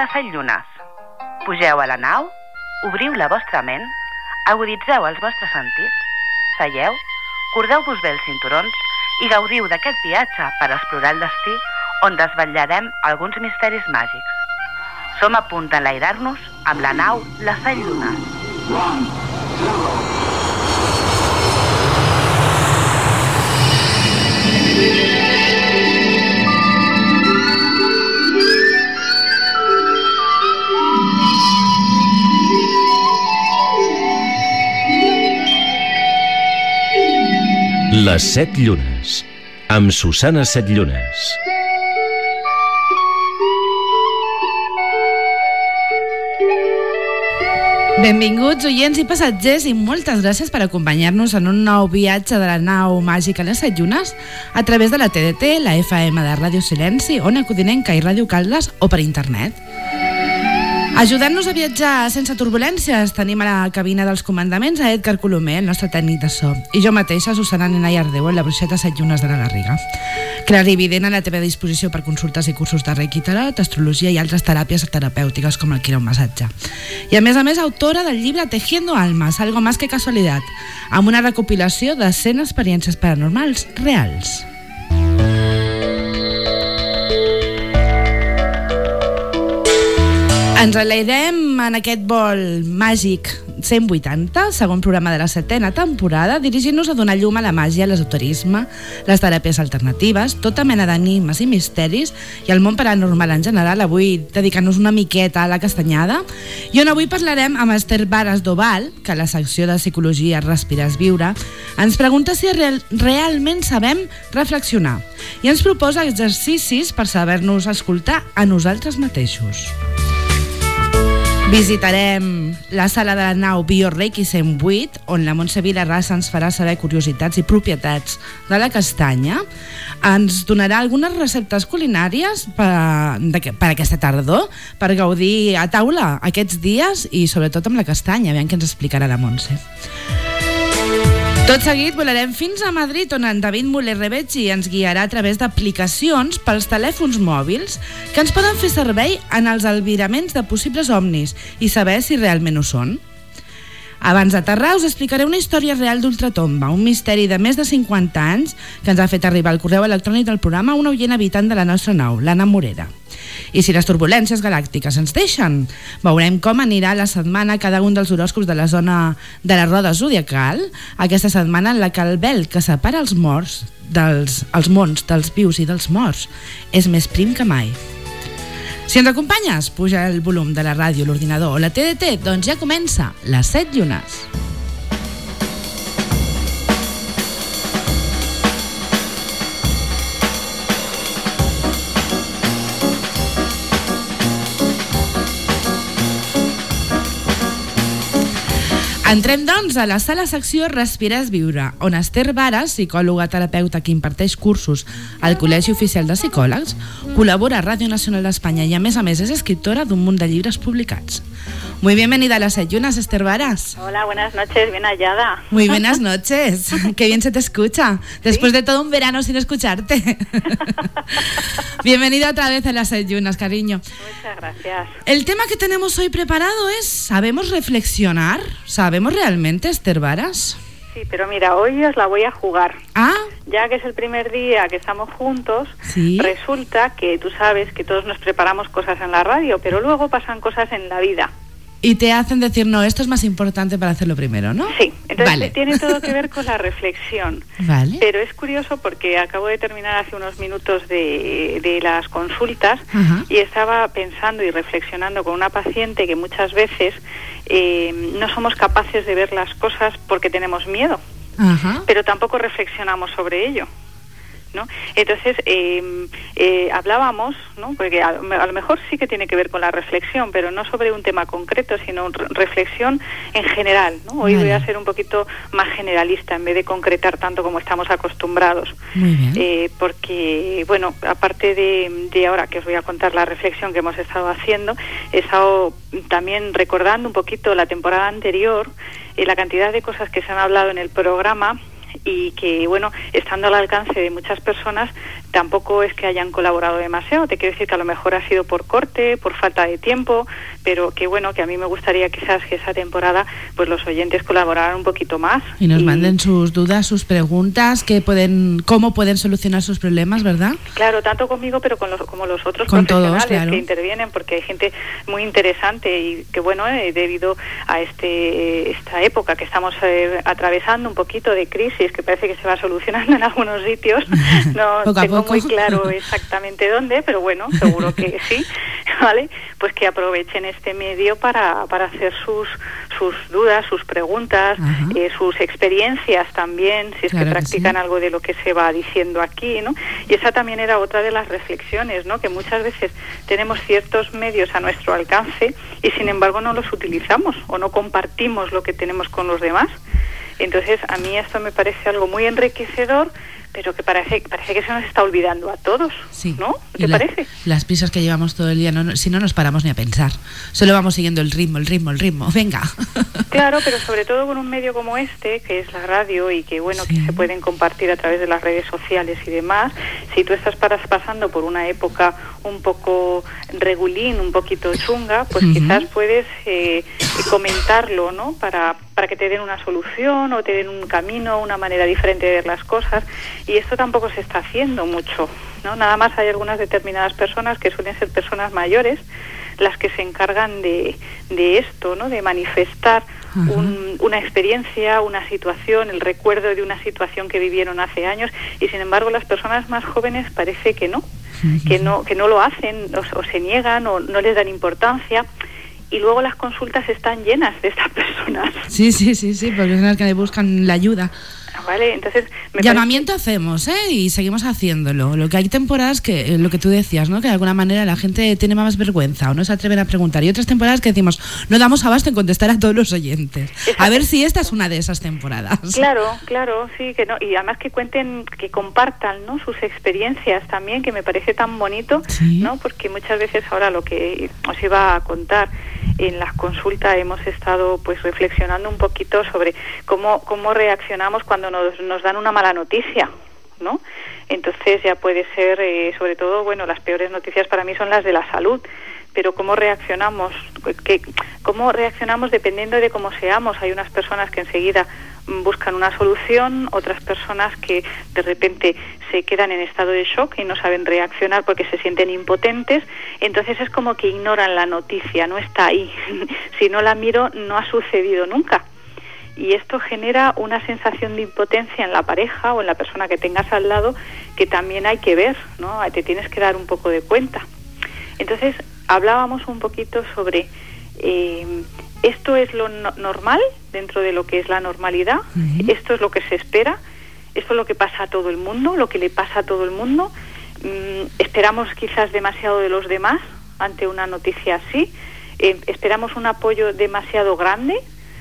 les 7 llunes. Pugeu a la nau, obriu la vostra ment, aguditzeu els vostres sentits, seieu, cordeu-vos bé els cinturons i gaudiu d'aquest viatge per explorar el destí on desvetllarem alguns misteris màgics. Som a punt d'enlairar-nos amb la nau Les 7 llunes. 1, 0. Les 7 llunes, amb Susana Setllunes. Benvinguts, oients i passatgers, i moltes gràcies per acompanyar-nos en un nou viatge de la nau màgica Les 7 llunes a través de la TDT, la FM de Ràdio Silenci, Ona Codinenca i Ràdio Caldes o per internet. Ajudant-nos a viatjar sense turbulències tenim a la cabina dels comandaments a Edgar Colomer, el nostre tècnic de so, i jo mateixa, Susana Nena i Ardeu, en la bruixeta 7 llunes de la Garriga. Clarivident a la teva disposició per consultes i cursos de Reiki Tarot, astrologia i altres teràpies terapèutiques com el quiromassatge. I a més, autora del llibre Tejiendo Almas, algo más que casualidad, amb una recopilació de 100 experiències paranormals reals. Ens enlairem en aquest vol màgic 180, segon programa de la 7ª temporada, dirigint-nos a donar llum a la màgia, l'esoterisme, les teràpies alternatives, tota mena d'enigmes i misteris i el món paranormal en general, avui dedicant-nos una miqueta a la castanyada, i on avui parlarem amb Esther Varas Doval, que a la secció de Psicologia Respires Viure ens pregunta si realment sabem reflexionar i ens proposa exercicis per saber-nos escoltar a nosaltres mateixos. Visitarem la sala de la nau BioReiki 108, on la Montse Vilarrasa ens farà saber curiositats i propietats de la castanya. Ens donarà algunes receptes culinàries per aquesta tardor, per gaudir a taula aquests dies i sobretot amb la castanya. Aviam què ens explicarà la Montse. Tot seguit volarem fins a Madrid, on en David Muller Rebecci ens guiarà a través d'aplicacions pels telèfons mòbils que ens poden fer servei en els albiraments de possibles ovnis i saber si realment ho són. Abans d'aterrar us explicaré una història real d'ultratomba, un misteri de més de 50 anys que ens ha fet arribar al correu electrònic del programa una oient habitant de la nostra nau, l'Anna Morera. I si les turbulències galàctiques ens deixen, veurem com anirà la setmana cada un dels horòscops de la zona de la roda zodiacal, aquesta setmana en la que el vel que separa els mons dels vius i dels morts és més prim que mai. Si ens acompanyes, puja el volum de la ràdio, l'ordinador o la TDT, doncs ja comença Les 7 llunes. Entrem, doncs, a la sala secció Respires Viure, on Esther Varas, psicòloga terapeuta que imparteix cursos al Col·legi Oficial de Psicòlegs, col·labora a Ràdio Nacional d'Espanya i, a més, és escritora d'un munt de llibres publicats. Muy bienvenida a las 7 llunes, Esther Varas. Hola, buenas noches, bien hallada. Muy buenas noches, qué bien se te escucha, después de todo un verano sin escucharte. Bienvenida otra vez a las 7 llunes, cariño. Muchas gracias. El tema que tenemos hoy preparado es, ¿sabemos reflexionar? ¿Sabemos realmente, Esther Varas? Sí, pero mira, hoy os la voy a jugar. Ah. Ya que es el primer día que estamos juntos, ¿sí? Resulta que tú sabes que todos nos preparamos cosas en la radio, pero luego pasan cosas en la vida. Y te hacen decir, no, esto es más importante para hacerlo primero, ¿no? Sí, entonces vale. Tiene todo que ver con la reflexión. Vale. Pero es curioso porque acabo de terminar hace unos minutos de las consultas. Ajá. Y estaba pensando y reflexionando con una paciente que muchas veces no somos capaces de ver las cosas porque tenemos miedo. Ajá. Pero tampoco reflexionamos sobre ello, ¿no? Entonces hablábamos, ¿no? Porque a lo mejor sí que tiene que ver con la reflexión, pero no sobre un tema concreto, sino reflexión en general, ¿no? Hoy voy a ser un poquito más generalista en vez de concretar tanto como estamos acostumbrados. Muy bien. Porque, bueno, aparte de ahora que os voy a contar la reflexión que hemos estado haciendo, he estado también recordando un poquito la temporada anterior, la cantidad de cosas que se han hablado en el programa y que, bueno, estando al alcance de muchas personas, tampoco es que hayan colaborado demasiado. Te quiero decir que a lo mejor ha sido por corte, por falta de tiempo, pero que bueno, que a mí me gustaría quizás que esa temporada pues los oyentes colaboraran un poquito más. Y nos manden sus dudas, sus preguntas, cómo pueden solucionar sus problemas, ¿verdad? Claro, tanto conmigo, pero como los otros con profesionales todos, claro, que intervienen, porque hay gente muy interesante y que bueno, debido a esta época que estamos atravesando un poquito de crisis, que parece que se va solucionando en algunos sitios, no tengo muy claro exactamente dónde, pero bueno, seguro que sí, ¿vale? Pues que aprovechen este medio para hacer sus dudas, sus preguntas, sus experiencias también, si es claro que practican algo de lo que se va diciendo aquí, ¿no? Y esa también era otra de las reflexiones, ¿no? Que muchas veces tenemos ciertos medios a nuestro alcance y sin embargo no los utilizamos o no compartimos lo que tenemos con los demás. Entonces a mí esto me parece algo muy enriquecedor, pero que parece que se nos está olvidando a todos, sí. ¿No? ¿Qué parece? Las prisas que llevamos todo el día, si no nos paramos ni a pensar, solo vamos siguiendo el ritmo, venga. Claro, pero sobre todo con un medio como este, que es la radio y que bueno, sí, que se pueden compartir a través de las redes sociales y demás. Si tú estás pasando por una época un poco regulín, un poquito chunga, pues quizás puedes comentarlo, ¿no? Para que te den una solución o te den un camino, una manera diferente de ver las cosas. Y esto tampoco se está haciendo mucho, ¿no? Nada más hay algunas determinadas personas que suelen ser personas mayores las que se encargan de esto, ¿no? De manifestar una experiencia, una situación, el recuerdo de una situación que vivieron hace años, y sin embargo las personas más jóvenes parece que no, que no lo hacen o se niegan o no les dan importancia. Y luego las consultas están llenas de estas personas. Sí, porque son las que buscan la ayuda. Vale, entonces llamamiento hacemos, y seguimos haciéndolo. Lo que hay temporadas que, lo que tú decías, ¿no? Que de alguna manera la gente tiene más vergüenza o no se atreven a preguntar, y otras temporadas que decimos, no damos abasto en contestar a todos los oyentes. A ver si esta es una de esas temporadas. Claro, sí, que no, y además que cuenten, que compartan, ¿no? Sus experiencias también, que me parece tan bonito, ¿sí? ¿No? Porque muchas veces ahora lo que os iba a contar en las consultas hemos estado pues reflexionando un poquito sobre cómo reaccionamos cuando nos dan una mala noticia, ¿no? Entonces ya puede ser, sobre todo, bueno, las peores noticias para mí son las de la salud, pero cómo reaccionamos dependiendo de cómo seamos. Hay unas personas que enseguida buscan una solución, otras personas que de repente se quedan en estado de shock y no saben reaccionar porque se sienten impotentes. Entonces es como que ignoran la noticia, no está ahí. Si no la miro, no ha sucedido nunca. Y esto genera una sensación de impotencia en la pareja o en la persona que tengas al lado, que también hay que ver, ¿no? Te tienes que dar un poco de cuenta. Entonces hablábamos un poquito sobre esto es lo normal dentro de lo que es la normalidad, esto es lo que se espera, esto es lo que pasa a todo el mundo, lo que le pasa a todo el mundo. Esperamos quizás demasiado de los demás ante una noticia así, esperamos un apoyo demasiado grande.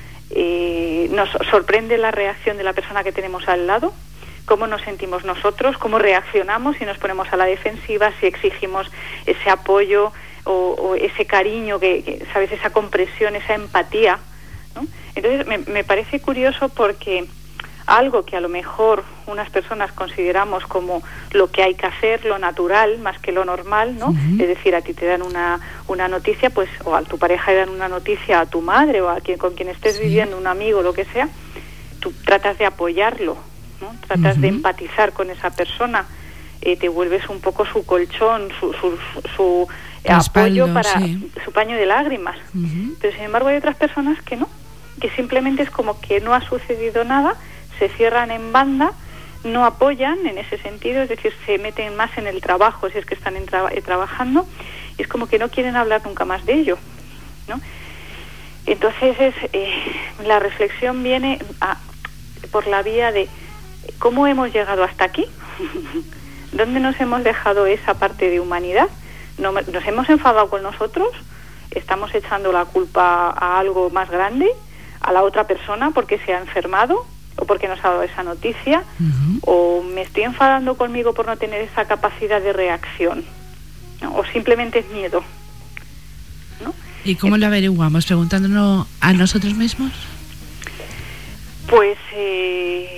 Nos sorprende la reacción de la persona que tenemos al lado, cómo nos sentimos nosotros, cómo reaccionamos, si nos ponemos a la defensiva, si exigimos ese apoyo o ese cariño, que sabes, esa compresión, esa empatía, ¿no? Entonces me parece curioso porque algo que a lo mejor unas personas consideramos como lo que hay que hacer, lo natural, más que lo normal, ¿no? Es decir, a ti te dan una noticia, pues, o a tu pareja le dan una noticia, a tu madre o a con quien estés viviendo, un amigo, lo que sea, tú tratas de apoyarlo, ¿no? Tratas de empatizar con esa persona, te vuelves un poco su colchón, su apoyo para su paño de lágrimas. Pero sin embargo hay otras personas que no, que simplemente es como que no ha sucedido nada, se cierran en banda, no apoyan en ese sentido, es decir, se meten más en el trabajo si es que están trabajando, y es como que no quieren hablar nunca más de ello, ¿no? Entonces la reflexión viene por la vía de cómo hemos llegado hasta aquí, dónde nos hemos dejado esa parte de humanidad, nos hemos enfadado con nosotros, estamos echando la culpa a algo más grande, a la otra persona porque se ha enfermado o porque nos ha dado esa noticia, o me estoy enfadando conmigo por no tener esa capacidad de reacción, ¿no? O simplemente es miedo, ¿no? ¿Y cómo lo averiguamos? ¿Preguntándonos a nosotros mismos? Pues yo creo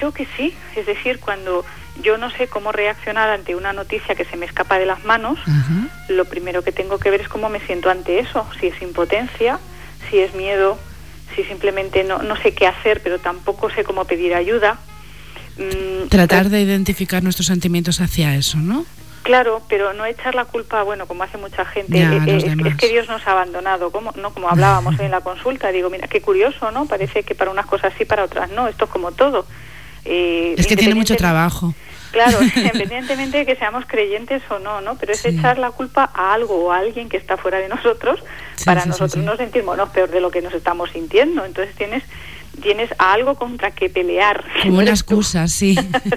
creo que sí. Es decir, cuando yo no sé cómo reaccionar ante una noticia que se me escapa de las manos, lo primero que tengo que ver es cómo me siento ante eso. Si es impotencia, si es miedo, si simplemente no sé qué hacer, pero tampoco sé cómo pedir ayuda. Tratar de identificar nuestros sentimientos hacia eso, ¿no? Claro, pero no echar la culpa, bueno, como hace mucha gente, es que Dios nos ha abandonado, como hablábamos hoy en la consulta. Digo, mira, qué curioso, ¿no? Parece que para unas cosas sí, para otras no. Esto es como todo. Es que tiene mucho trabajo. Claro, independientemente de que seamos creyentes o no, pero es echar la culpa a algo o a alguien que está fuera de nosotros para nosotros no sentirnos peor de lo que nos estamos sintiendo. Entonces tienes a algo contra que pelear. Como una excusa, sí.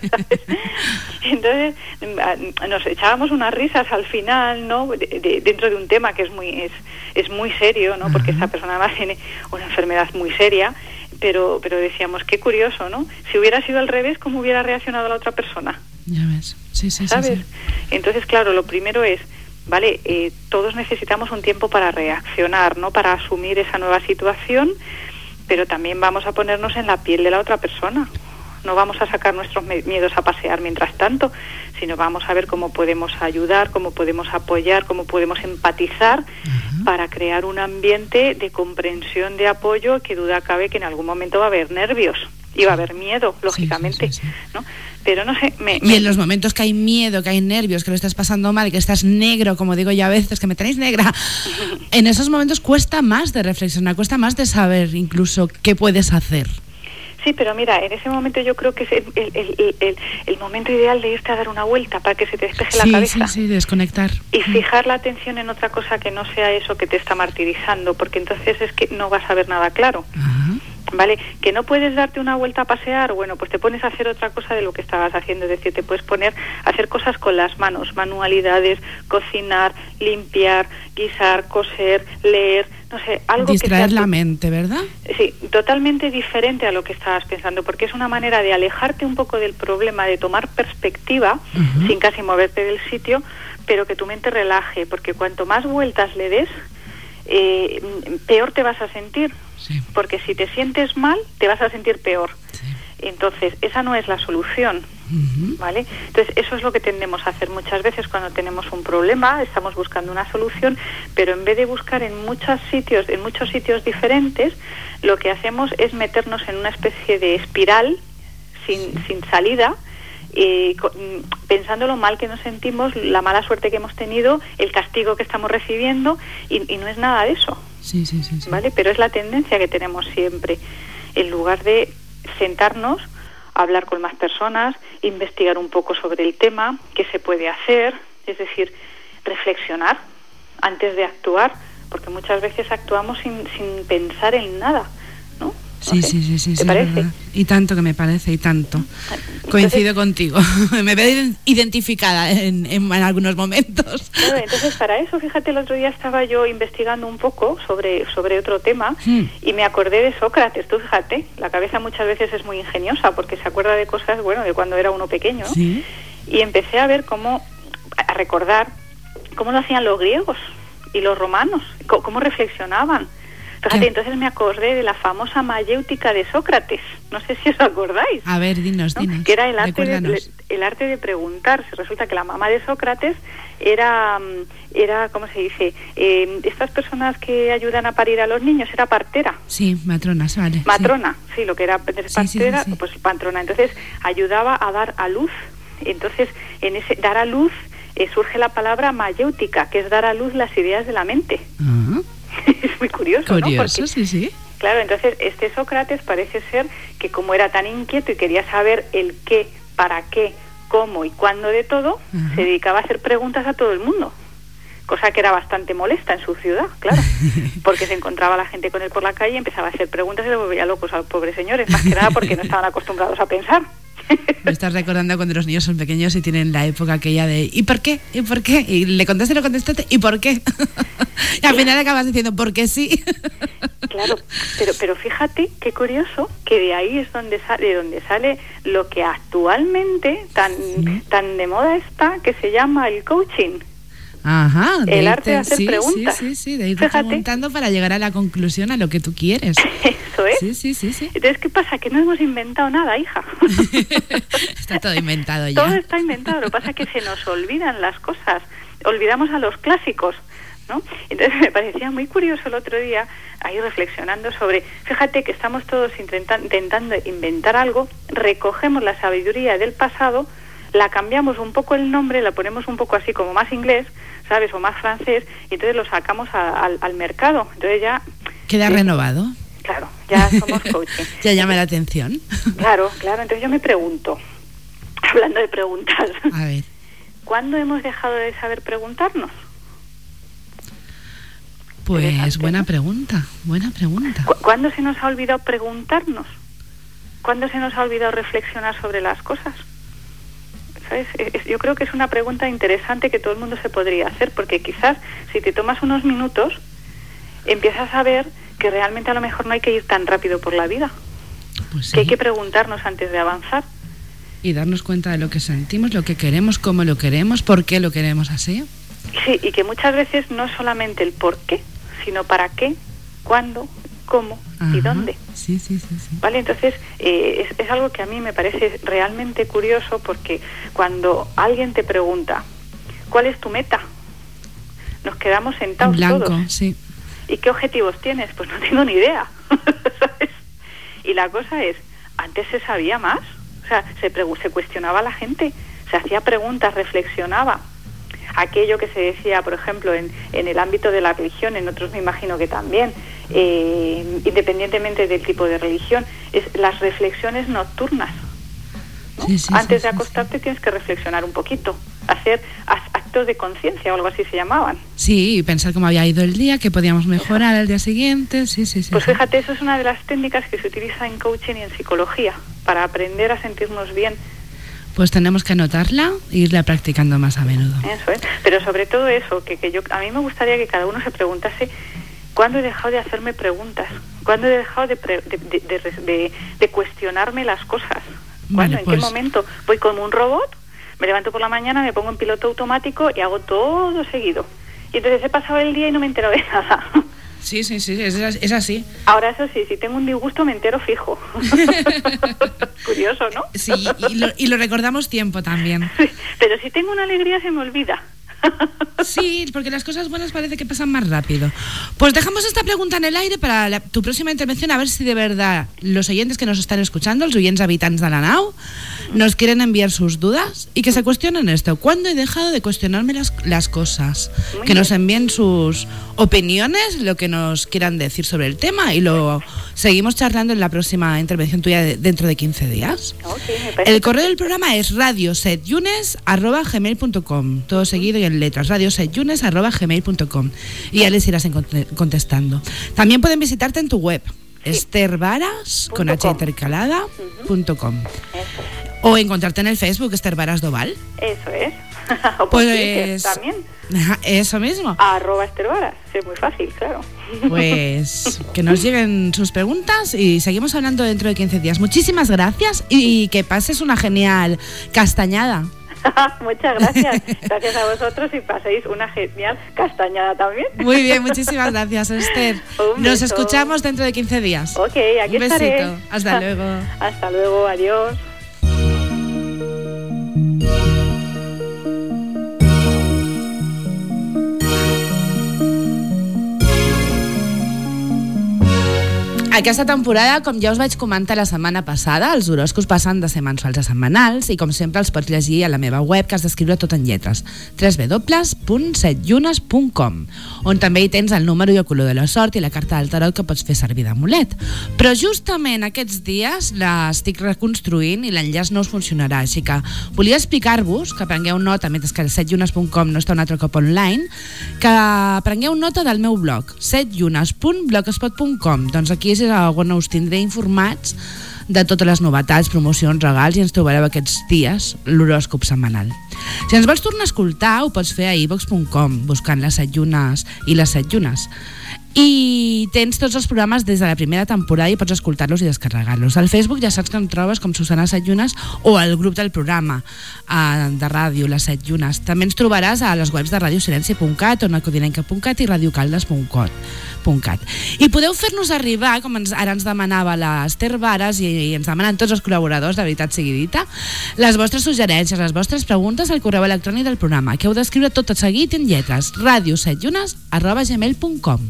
Entonces nos echábamos unas risas al final, ¿no? Dentro de un tema que es muy serio, ¿no? Porque esta persona además tiene una enfermedad muy seria, pero decíamos, qué curioso, ¿no? Si hubiera sido al revés, ¿cómo hubiera reaccionado la otra persona? Ya ves, sí. ¿Sabes? Sí. Entonces, claro, lo primero es, vale, todos necesitamos un tiempo para reaccionar, ¿no? Para asumir esa nueva situación, pero también vamos a ponernos en la piel de la otra persona. No vamos a sacar nuestros miedos a pasear mientras tanto, sino vamos a ver cómo podemos ayudar, cómo podemos apoyar, cómo podemos empatizar para crear un ambiente de comprensión, de apoyo, que duda cabe que en algún momento va a haber nervios y va a haber miedo, lógicamente, sí. ¿no? Pero no sé... Y en los momentos que hay miedo, que hay nervios, que lo estás pasando mal, que estás negro, como digo yo a veces, que me tenéis negra, en esos momentos cuesta más de reflexionar, cuesta más de saber incluso qué puedes hacer. Sí, pero mira, en ese momento yo creo que es el momento ideal de irte a dar una vuelta para que se te despeje la cabeza. Sí, desconectar. Y fijar la atención en otra cosa que no sea eso que te está martirizando, porque entonces es que no vas a ver nada claro. ¿Vale? Que no puedes darte una vuelta a pasear, bueno, pues te pones a hacer otra cosa de lo que estabas haciendo, es decir, te puedes poner a hacer cosas con las manos, manualidades, cocinar, limpiar, guisar, coser, leer, no sé, algo distraer la mente, ¿verdad? Sí, totalmente diferente a lo que estabas pensando, porque es una manera de alejarte un poco del problema, de tomar perspectiva, sin casi moverte del sitio, pero que tu mente relaje, porque cuanto más vueltas le des, peor te vas a sentir. Sí. Porque si te sientes mal, te vas a sentir peor. Sí. Entonces, esa no es la solución, ¿vale? Entonces, eso es lo que tendemos a hacer muchas veces cuando tenemos un problema, estamos buscando una solución, pero en vez de buscar en muchos sitios diferentes, lo que hacemos es meternos en una especie de espiral sin salida, pensando lo mal que nos sentimos, la mala suerte que hemos tenido, el castigo que estamos recibiendo, y no es nada de eso. Sí. ¿Vale? Pero es la tendencia que tenemos siempre. En lugar de sentarnos, hablar con más personas, investigar un poco sobre el tema, qué se puede hacer, es decir, reflexionar antes de actuar, porque muchas veces actuamos sin pensar en nada, ¿no? Sí, ¿te parece? Y tanto que me parece, y tanto. Coincido contigo. Me veo identificada en algunos momentos. Claro, entonces para eso, fíjate, el otro día estaba yo investigando un poco sobre otro tema y me acordé de Sócrates. Tú fíjate, la cabeza muchas veces es muy ingeniosa porque se acuerda de cosas, bueno, de cuando era uno pequeño, ¿no? Sí. Y empecé a ver a recordar cómo lo hacían los griegos y los romanos, cómo reflexionaban. Fíjate, entonces me acordé de la famosa mayéutica de Sócrates. No sé si os acordáis. A ver, dinos. Que era el arte de preguntar. Resulta que la mamá de Sócrates era ¿cómo se dice? Estas personas que ayudan a parir a los niños, era partera. Sí, matrona, vale. Matrona, sí, lo que era partera, sí. Pues patrona. Entonces ayudaba a dar a luz. Entonces, en ese dar a luz surge la palabra mayéutica, que es dar a luz las ideas de la mente. Es muy curioso, ¿no? Porque, sí. Claro, entonces Sócrates parece ser que como era tan inquieto y quería saber el qué, para qué, cómo y cuándo de todo, se dedicaba a hacer preguntas a todo el mundo, cosa que era bastante molesta en su ciudad, claro, porque se encontraba la gente con él por la calle y empezaba a hacer preguntas y se volvía locos a los pobres señores, más que nada porque no estaban acostumbrados a pensar. Me estás recordando cuando los niños son pequeños y tienen la época aquella de ¿y por qué? ¿y por qué? Y le contestaste ¿y por qué? Y al final acabas diciendo porque sí. Claro, pero fíjate qué curioso que de ahí es donde sale lo que actualmente tan de moda está, que se llama el coaching. Ajá, el arte de hacer preguntas. Sí, de ir preguntando para llegar a la conclusión a lo que tú quieres. eso, ¿eh? Sí. Entonces, ¿qué pasa? Que no hemos inventado nada, hija. Está todo inventado ya. Todo está inventado, lo que pasa es que se nos olvidan las cosas, olvidamos a los clásicos, ¿no? Entonces me parecía muy curioso el otro día, ahí reflexionando sobre, fíjate que estamos todos intentando inventar algo, recogemos la sabiduría del pasado, la cambiamos un poco el nombre, la ponemos un poco así como más inglés, ¿sabes? O más francés, y entonces lo sacamos al mercado. Entonces ya... Queda renovado. Claro, ya somos coaching. Ya llama la atención. Claro. Entonces yo me pregunto, hablando de preguntas, a ver, ¿cuándo hemos dejado de saber preguntarnos? Pues buena pregunta. ¿Cuándo se nos ha olvidado preguntarnos? ¿Cuándo se nos ha olvidado reflexionar sobre las cosas? ¿Sabes? Yo creo que es una pregunta interesante que todo el mundo se podría hacer, porque quizás si te tomas unos minutos empiezas a ver que realmente a lo mejor no hay que ir tan rápido por la vida, pues sí. Que hay que preguntarnos antes de avanzar y darnos cuenta de lo que sentimos, lo que queremos, cómo lo queremos, por qué lo queremos así. Sí, y que muchas veces no solamente el por qué, sino para qué, cuándo, cómo y dónde. Sí. Vale, entonces es algo que a mí me parece realmente curioso, porque cuando alguien te pregunta ¿cuál es tu meta?, nos quedamos sentados en blanco, todos. Sí. ¿Y qué objetivos tienes? Pues no tengo ni idea. ¿Sabes? Y la cosa es, antes se sabía más, o sea, se cuestionaba a la gente, se hacía preguntas, reflexionaba. Aquello que se decía, por ejemplo, en el ámbito de la religión, en otros me imagino que también, independientemente del tipo de religión, es las reflexiones nocturnas, ¿no? Antes de acostarte tienes que reflexionar un poquito, hacer actos de conciencia o algo así se llamaban. Sí, y pensar cómo había ido el día, qué podíamos mejorar al día siguiente. Sí. Pues fíjate, eso es una de las técnicas que se utiliza en coaching y en psicología, para aprender a sentirnos bien. Pues tenemos que anotarla e irla practicando más a menudo. Eso es, pero sobre todo eso, que a mí me gustaría que cada uno se preguntase ¿cuándo he dejado de hacerme preguntas? ¿Cuándo he dejado de cuestionarme las cosas? ¿Cuándo? ¿En qué momento? Voy como un robot, me levanto por la mañana, me pongo en piloto automático y hago todo seguido. Y entonces he pasado el día y no me entero de nada. Sí, es así. Ahora, eso sí, si tengo un disgusto me entero fijo. Curioso, ¿no? Sí, y lo recordamos tiempo también. Sí, pero si tengo una alegría se me olvida. Sí, porque las cosas buenas parece que pasan más rápido. Pues dejamos esta pregunta en el aire para tu próxima intervención, a ver si de verdad los oyentes que nos están escuchando, los oyentes habitants de la nau, nos quieren enviar sus dudas y que se cuestionen esto. ¿Cuándo he dejado de cuestionarme las cosas? Muy que nos bien. envíen sus opiniones, lo que nos quieran decir sobre el tema, y lo seguimos charlando en la próxima intervención tuya dentro de 15 días. Okay, me parece El correo del programa es radiosetyunes@gmail.com, todo seguido y en letras, radiosetyunes@gmail.com, y ya les irás contestando. También pueden visitarte en tu web, estervaras, con h intercalada.com, o encontrarte en el Facebook, Esther Varas Doval. Eso es. O por Pues Twitter también. Eso mismo. @Esther Varas, es muy fácil, claro. Pues que nos lleguen sus preguntas y seguimos hablando dentro de 15 días. Muchísimas gracias y que pases una genial castañada. Muchas gracias. Gracias a vosotros y paséis una genial castañada también. Muy bien, muchísimas gracias, Esther. Un Nos beso. escuchamos dentro de 15 días. Ok, aquí Un besito. estaré. Hasta luego. Hasta luego, adiós. Aquesta temporada, com ja us vaig comentar la setmana passada, els horòscops passen de ser mensuals a setmanals i, com sempre, els pots llegir a la meva web, que has d'escriure tot en lletres, www.setllunes.com, on també hi tens el número i el color de la sort i la carta del tarot que pots fer servir d'amulet. Però justament aquests dies l'estic reconstruint i l'enllaç no us funcionarà, així que volia explicar-vos que prengueu nota, mentre que setllunes.com no està un altre cop online, que prengueu nota del meu blog, setllunes.blogspot.com. Doncs aquí és on us tindré informats de totes les novetats, promocions, regals, i ens trobareu aquests dies l'horòscop setmanal. Si ens vols tornar a escoltar, ho pots fer a iVox.com, buscant les 7 llunes i les 7 llunes. I tens tots els programes des de la primera temporada i pots escoltar-los i descarregar-los. Al Facebook ja saps que em trobes com Susana 7 Llunes o al grup del programa de ràdio, les 7 Llunes. També ens trobaràs a les webs de radiosilenci.cat, onacodinenca.cat i radiocaldes.cat. I podeu fer-nos arribar, com ara ens demanava l'Ester Vares i ens demanen tots els col·laboradors, de veritat sigui dita, les vostres suggerències, les vostres preguntes al correu electrònic del programa, que heu d'escriure tot seguit en lletres, radio7llunes@gmail.com.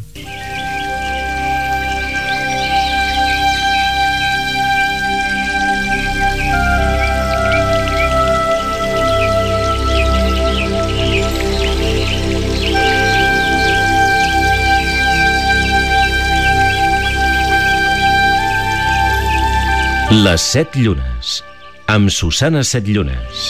Les 7 llunes, amb Susana 7 Llunes.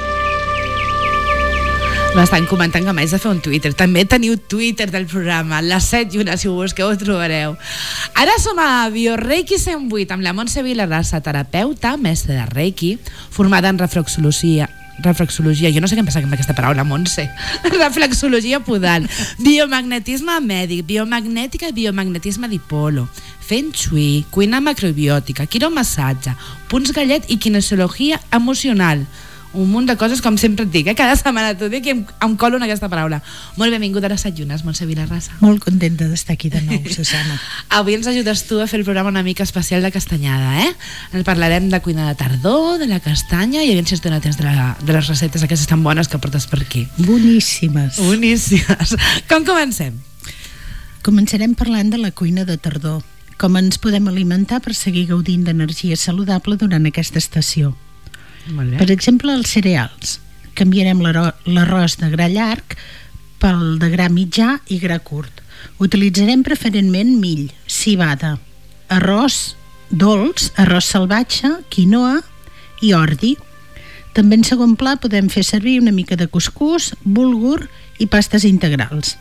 M'estan comentant que m'haig de fer un Twitter. També teniu Twitter del programa, les 7 llunes, si ho busqueu ho trobareu. Ara som a Bioreiki 108 amb la Montse Vilarrasa, terapeuta, mestra de Reiki, formada en reflexologia, jo no sé què em passa amb aquesta paraula, Montse, reflexologia podal, biomagnetisme mèdic, biomagnètica i biomagnetisme dipolo, feng shui, cuina macrobiòtica, quiromassatge, punts gallet i kinesiologia emocional. Un munt de coses, com sempre et dic, cada setmana t'ho dic i em colo en aquesta paraula. Molt benvinguda a les 7 llunes, Montse Vilarrasa. Molt contenta d'estar aquí de nou, Susana. Avui ens ajudes tu a fer el programa una mica especial de castanyada, eh? En parlarem de cuina de tardor, de la castanya i aviam si es dona temps de les receptes aquestes tan bones que portes per aquí. Boníssimes. Boníssimes. Com comencem? Començarem parlant de la cuina de tardor. Com ens podem alimentar per seguir gaudint d'energia saludable durant aquesta estació. Per exemple, els cereals. Canviarem l'arròs de gra llarg pel de gra mitjà i gra curt. Utilitzarem preferentment mill, civada, arròs dolç, arròs salvatge, quinoa i ordi. També en segon pla podem fer servir una mica de cuscús, bulgur i pastes integrals.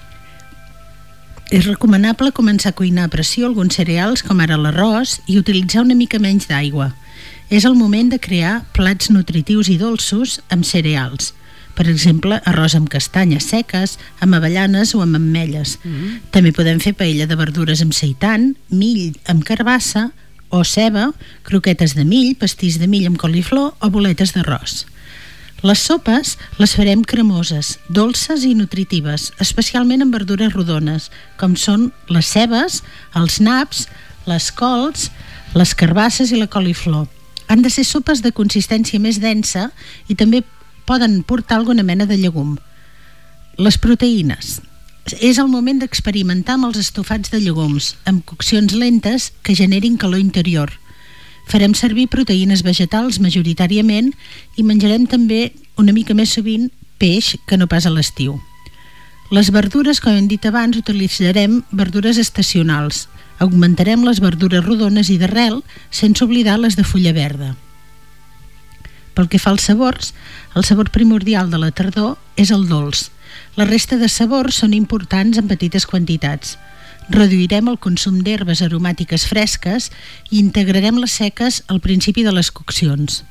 És recomanable començar a cuinar a pressió alguns cereals com ara l'arròs i utilitzar una mica menys d'aigua. És el moment de crear plats nutritius i dolços amb cereals. Per exemple, arròs amb castanyes seques, amb avellanes o amb ametlles. També podem fer paella de verdures amb seitan, mill amb carbassa o ceba, croquetes de mill, pastís de mill amb coliflor o boletes d'arròs. Les sopes les farem cremoses, dolces i nutritives, especialment amb verdures rodones, com són les cebes, els naps, les cols, les carbasses i la coliflor. Han de ser sopes de consistència més densa i també poden portar alguna mena de llegum. Les proteïnes. És el moment d'experimentar amb els estofats de llegums, amb coccions lentes que generin calor interior. Farem servir proteïnes vegetals majoritàriament i menjarem també una mica més sovint peix que no pas a l'estiu. Les verdures, com hem dit abans, utilitzarem verdures estacionals. Augmentarem les verdures rodones i d'arrel, sense oblidar les de fulla verda. Pel que fa als sabors, el sabor primordial de la tardor és el dolç. La resta de sabors són importants en petites quantitats. Reduirem el consum d'herbes aromàtiques fresques i integrarem les seques al principi de les coccions.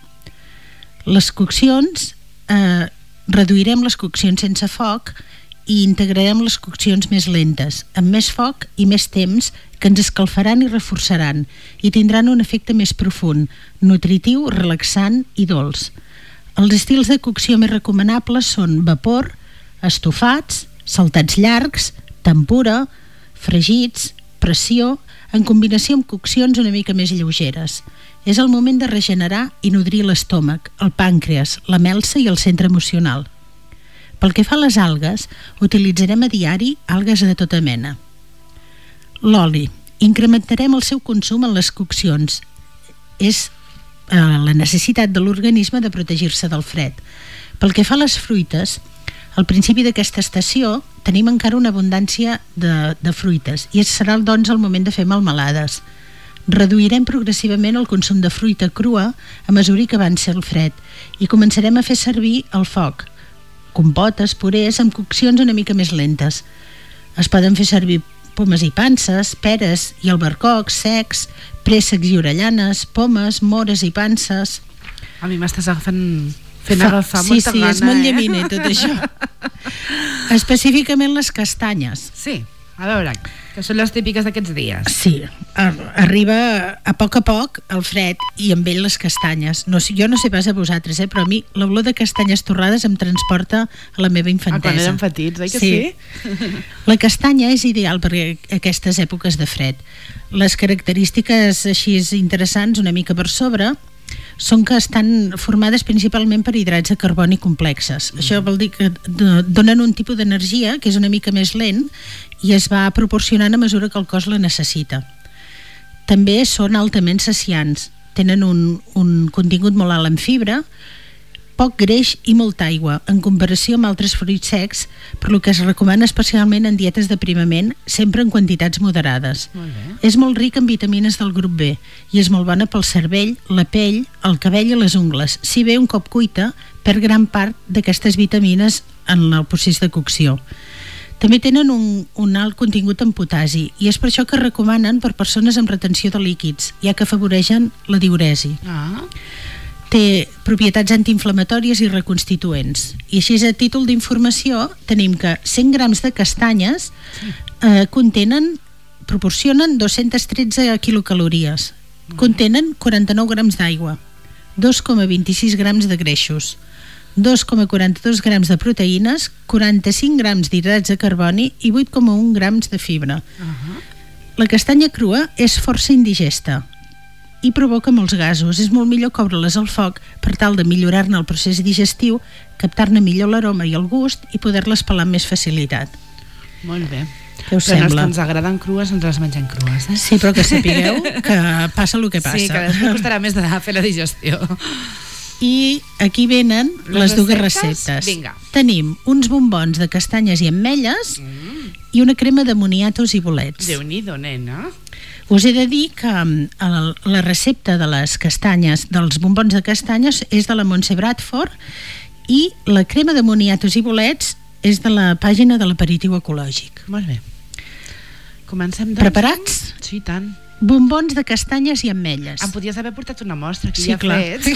Reduirem les coccions sense foc i integrarem les coccions més lentes, amb més foc i més temps, que ens escalfaran i reforçaran i tindran un efecte més profund, nutritiu, relaxant i dolç. Els estils de cocció més recomanables són vapor, estofats, saltats llargs, tempura, fregits, pressió, en combinació amb coccions una mica més lleugeres. És el moment de regenerar i nodrir l'estómac, el pàncreas, la melsa i el centre emocional. Pel que fa a les algues, utilitzarem a diari algues de tota mena. L'oli. Incrementarem el seu consum en les coccions. És la necessitat de l'organisme de protegir-se del fred. Pel que fa a les fruites, al principi d'aquesta estació tenim encara una abundància de fruites i serà doncs el moment de fer melmelades. Reduirem progressivament el consum de fruita crua a mesura que avanci el fred i començarem a fer servir el foc, compotes, purés, amb coccions una mica més lentes. Es poden fer servir pomes i panses, peres i albercocs secs, préssecs i orellanes, pomes, mores i panses. A mi m'estàs agafant Fent agafar molta gana, és molt llaminer tot això. Específicament les castanyes. Sí, a veure, que són les típiques d'aquests dies. Sí, arriba a poc el fred i amb ell les castanyes. Jo no sé pas a vosaltres, però a mi l'olor de castanyes torrades em transporta a la meva infantesa. Quan érem petits, oi que sí? La castanya és ideal per aquestes èpoques de fred. Les característiques així interessants, una mica per sobre, són que estan formades principalment per hidrats de carboni complexes. Això vol dir que donen un tipus d'energia que és una mica més lent i es va proporcionant a mesura que el cos la necessita. També són altament saciants, tenen un contingut molt alt en fibra, poc greix i molta aigua, en comparació amb altres fruits secs, per lo que es recomana especialment en dietes d'aprimament, sempre en quantitats moderades. És molt ric en vitamines del grup B i és molt bona pel cervell, la pell, el cabell i les ungles. Si bé un cop cuita, perd gran part d'aquestes vitamines en el procés de cocció. També tenen un alt contingut en potasi i és per això que recomanen per persones amb retenció de líquids, ja que afavoreixen la diüresi. Té propietats antiinflamatòries i reconstituents. I així, a títol d'informació, tenim que 100 grams de castanyes proporcionen 213 quilocalories, contenen 49 grams d'aigua, 2,26 grams de greixos, 2,42 grams de proteïnes, 45 grams d'hidrats de carboni i 8,1 grams de fibra. La castanya crua és força indigesta i provoca molts gasos. És molt millor coure-les al foc per tal de millorar-ne el procés digestiu, captar-ne millor l'aroma i el gust i poder-les pelar amb més facilitat. Molt bé. Què us sembla? Els sembla? que ens agraden crues ens les mengem crues. Sí, però que sapigueu que passa el que passa. Sí, que després costarà més de fer la digestió. I aquí venen les dues receptes. Vinga. Tenim uns bombons de castanyes i ametlles i una crema de moniatos i bolets. Déu-n'hi-do, nena. Us he de dir que la recepta de les castanyes, dels bombons de castanyes, és de la Montse Bradford i la crema de moniatos i bolets és de la pàgina de l'Aperitiu Ecològic. Molt bé. Comencem, doncs? Preparats? Sí, tant. Bombons de castanyes i ametlles. Em podies haver portat una mostra, que Sí, ja clar. fet.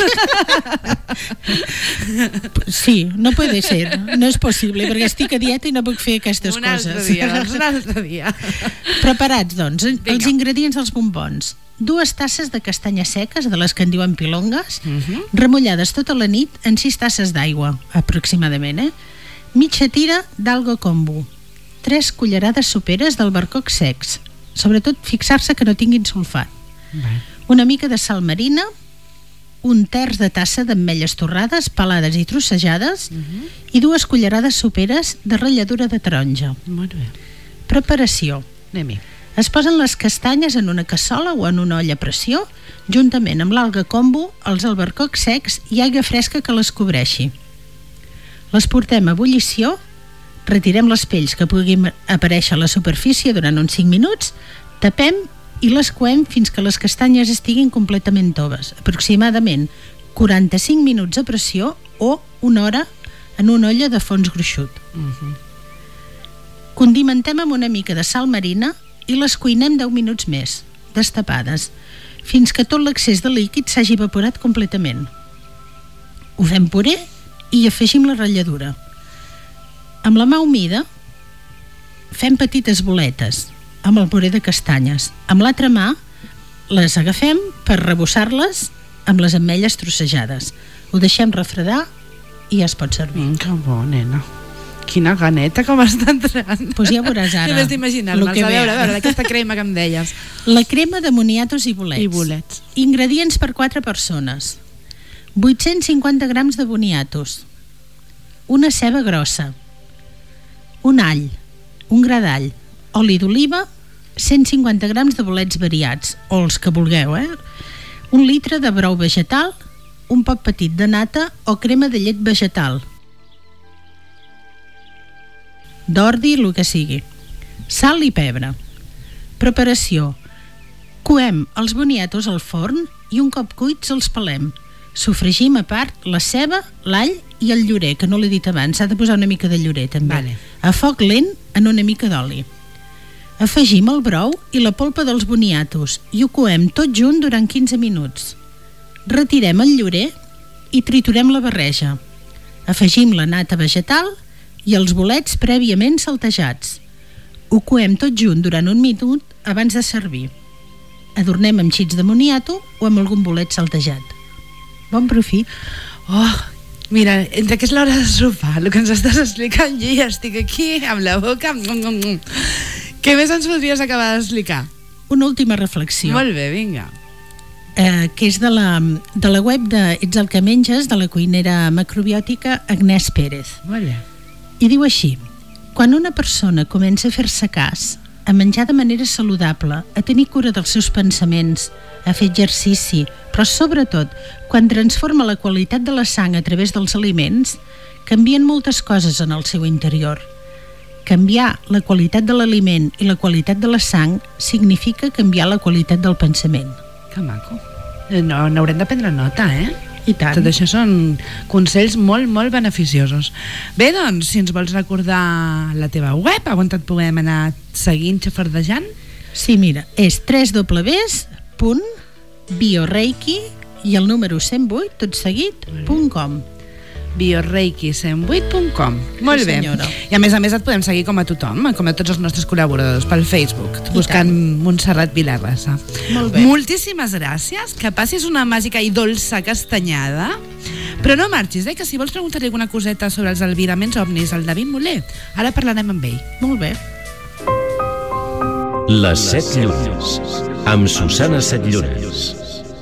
Sí, no puede ser, no és possible, perquè estic a dieta i no puc fer aquestes Un coses. altre dia, doncs un altre dia. Preparats, doncs, Vinga. els ingredients dels bombons. 2 tasses de castanyes seques, de les que en diuen pilongues, remullades tota la nit en 6 tasses d'aigua, aproximadament, mitja tira d'alga kombu, 3 cullerades soperes d'albercocs secs, sobretot fixar-se que no tinguin sulfat, una mica de sal marina, 1/3 de tassa d'ametlles torrades, pelades i trossejades, i 2 cullerades soperes de ratlladura de taronja. Molt bé. Preparació. Anem-hi. Es posen les castanyes en una cassola o en una olla a pressió, juntament amb l'alga kombu, els albercocs secs i aigua fresca que les cobreixi. Les portem a ebullició, retirem les pells que puguin aparèixer a la superfície durant uns 5 minuts, tapem i les coem fins que les castanyes estiguin completament toves, aproximadament 45 minuts a pressió o 1 hora en una olla de fons gruixut. Condimentem amb una mica de sal marina i les cuinem 10 minuts més, destapades, fins que tot l'excés de líquid s'hagi evaporat completament. Ho fem puré i afegim la ratlladura. Amb la mà humida fem petites boletes amb el puré de castanyes. Amb l'altra mà les agafem per rebossar-les amb les ametlles trossejades. Ho deixem refredar i ja es pot servir. Que bo, nena. Quina ganeta que m'està entrant. Pues ja veuràs ara. Només d'imaginar-me'ls. A veure, aquesta crema que em deies. La crema de moniatos i bolets. I bolets. Ingredients per 4 persones. 850 grams de boniatos, una ceba grossa, un all, un gra d'all, oli d'oliva, 150 grams de bolets variats, o els que vulgueu, 1 litre de brou vegetal, un poc petit de nata o crema de llet vegetal, d'ordi, el que sigui, sal i pebre. Preparació. Coem els boniatos al forn i un cop cuits els pelem. Sofregim a part la ceba, l'all i el llorer, que no l'he dit abans, s'ha de posar una mica de llorer també. Vale. A foc lent en una mica d'oli. Afegim el brou i la polpa dels boniatos i ho coem tot junt durant 15 minuts. Retirem el llorer i triturem la barreja. Afegim la nata vegetal i els bolets prèviament saltejats. Ho coem tot junt durant 1 minut abans de servir. Adornem amb xits de moniato o amb algun bolet saltejat. Bon profit! Oh, mira, entre que és l'hora de sopar, el que ens estàs explicant, jo ja estic aquí amb la boca... Què més ens podries acabar d'explicar? Una última reflexió. Molt bé, vinga. Que és de la web de Ets el que menges, de la cuinera macrobiòtica Agnès Pérez. Molt bé. I diu així: quan una persona comença a fer-se cas, a menjar de manera saludable, a tenir cura dels seus pensaments, a fer exercici, però sobretot quan transforma la qualitat de la sang a través dels aliments, canvien moltes coses en el seu interior. Canviar la qualitat de l'aliment i la qualitat de la sang significa canviar la qualitat del pensament. Que maco. No, n'haurem de prendre nota, eh? I tant. Tot això són consells molt, molt beneficiosos. Bé, doncs, si ens vols recordar la teva web, on et podem anar seguint, xafardejant? Sí, mira, és www.bioreiki i el número 108, tot seguit, .com. bioreiki108.com. Molt bé. Senyora. I a més et podem seguir com a tothom, com a tots els nostres col·laboradors pel Facebook, buscant Montserrat Vilarrasa. Molt bé. Moltíssimes gràcies, que passis una màgica i dolça castanyada. Però no marxis, que si vols preguntar-li alguna coseta sobre els albiraments ovnis al David Muller, ara parlarem amb ell. Molt bé. Les 7 llunes, amb Susana Settllunes.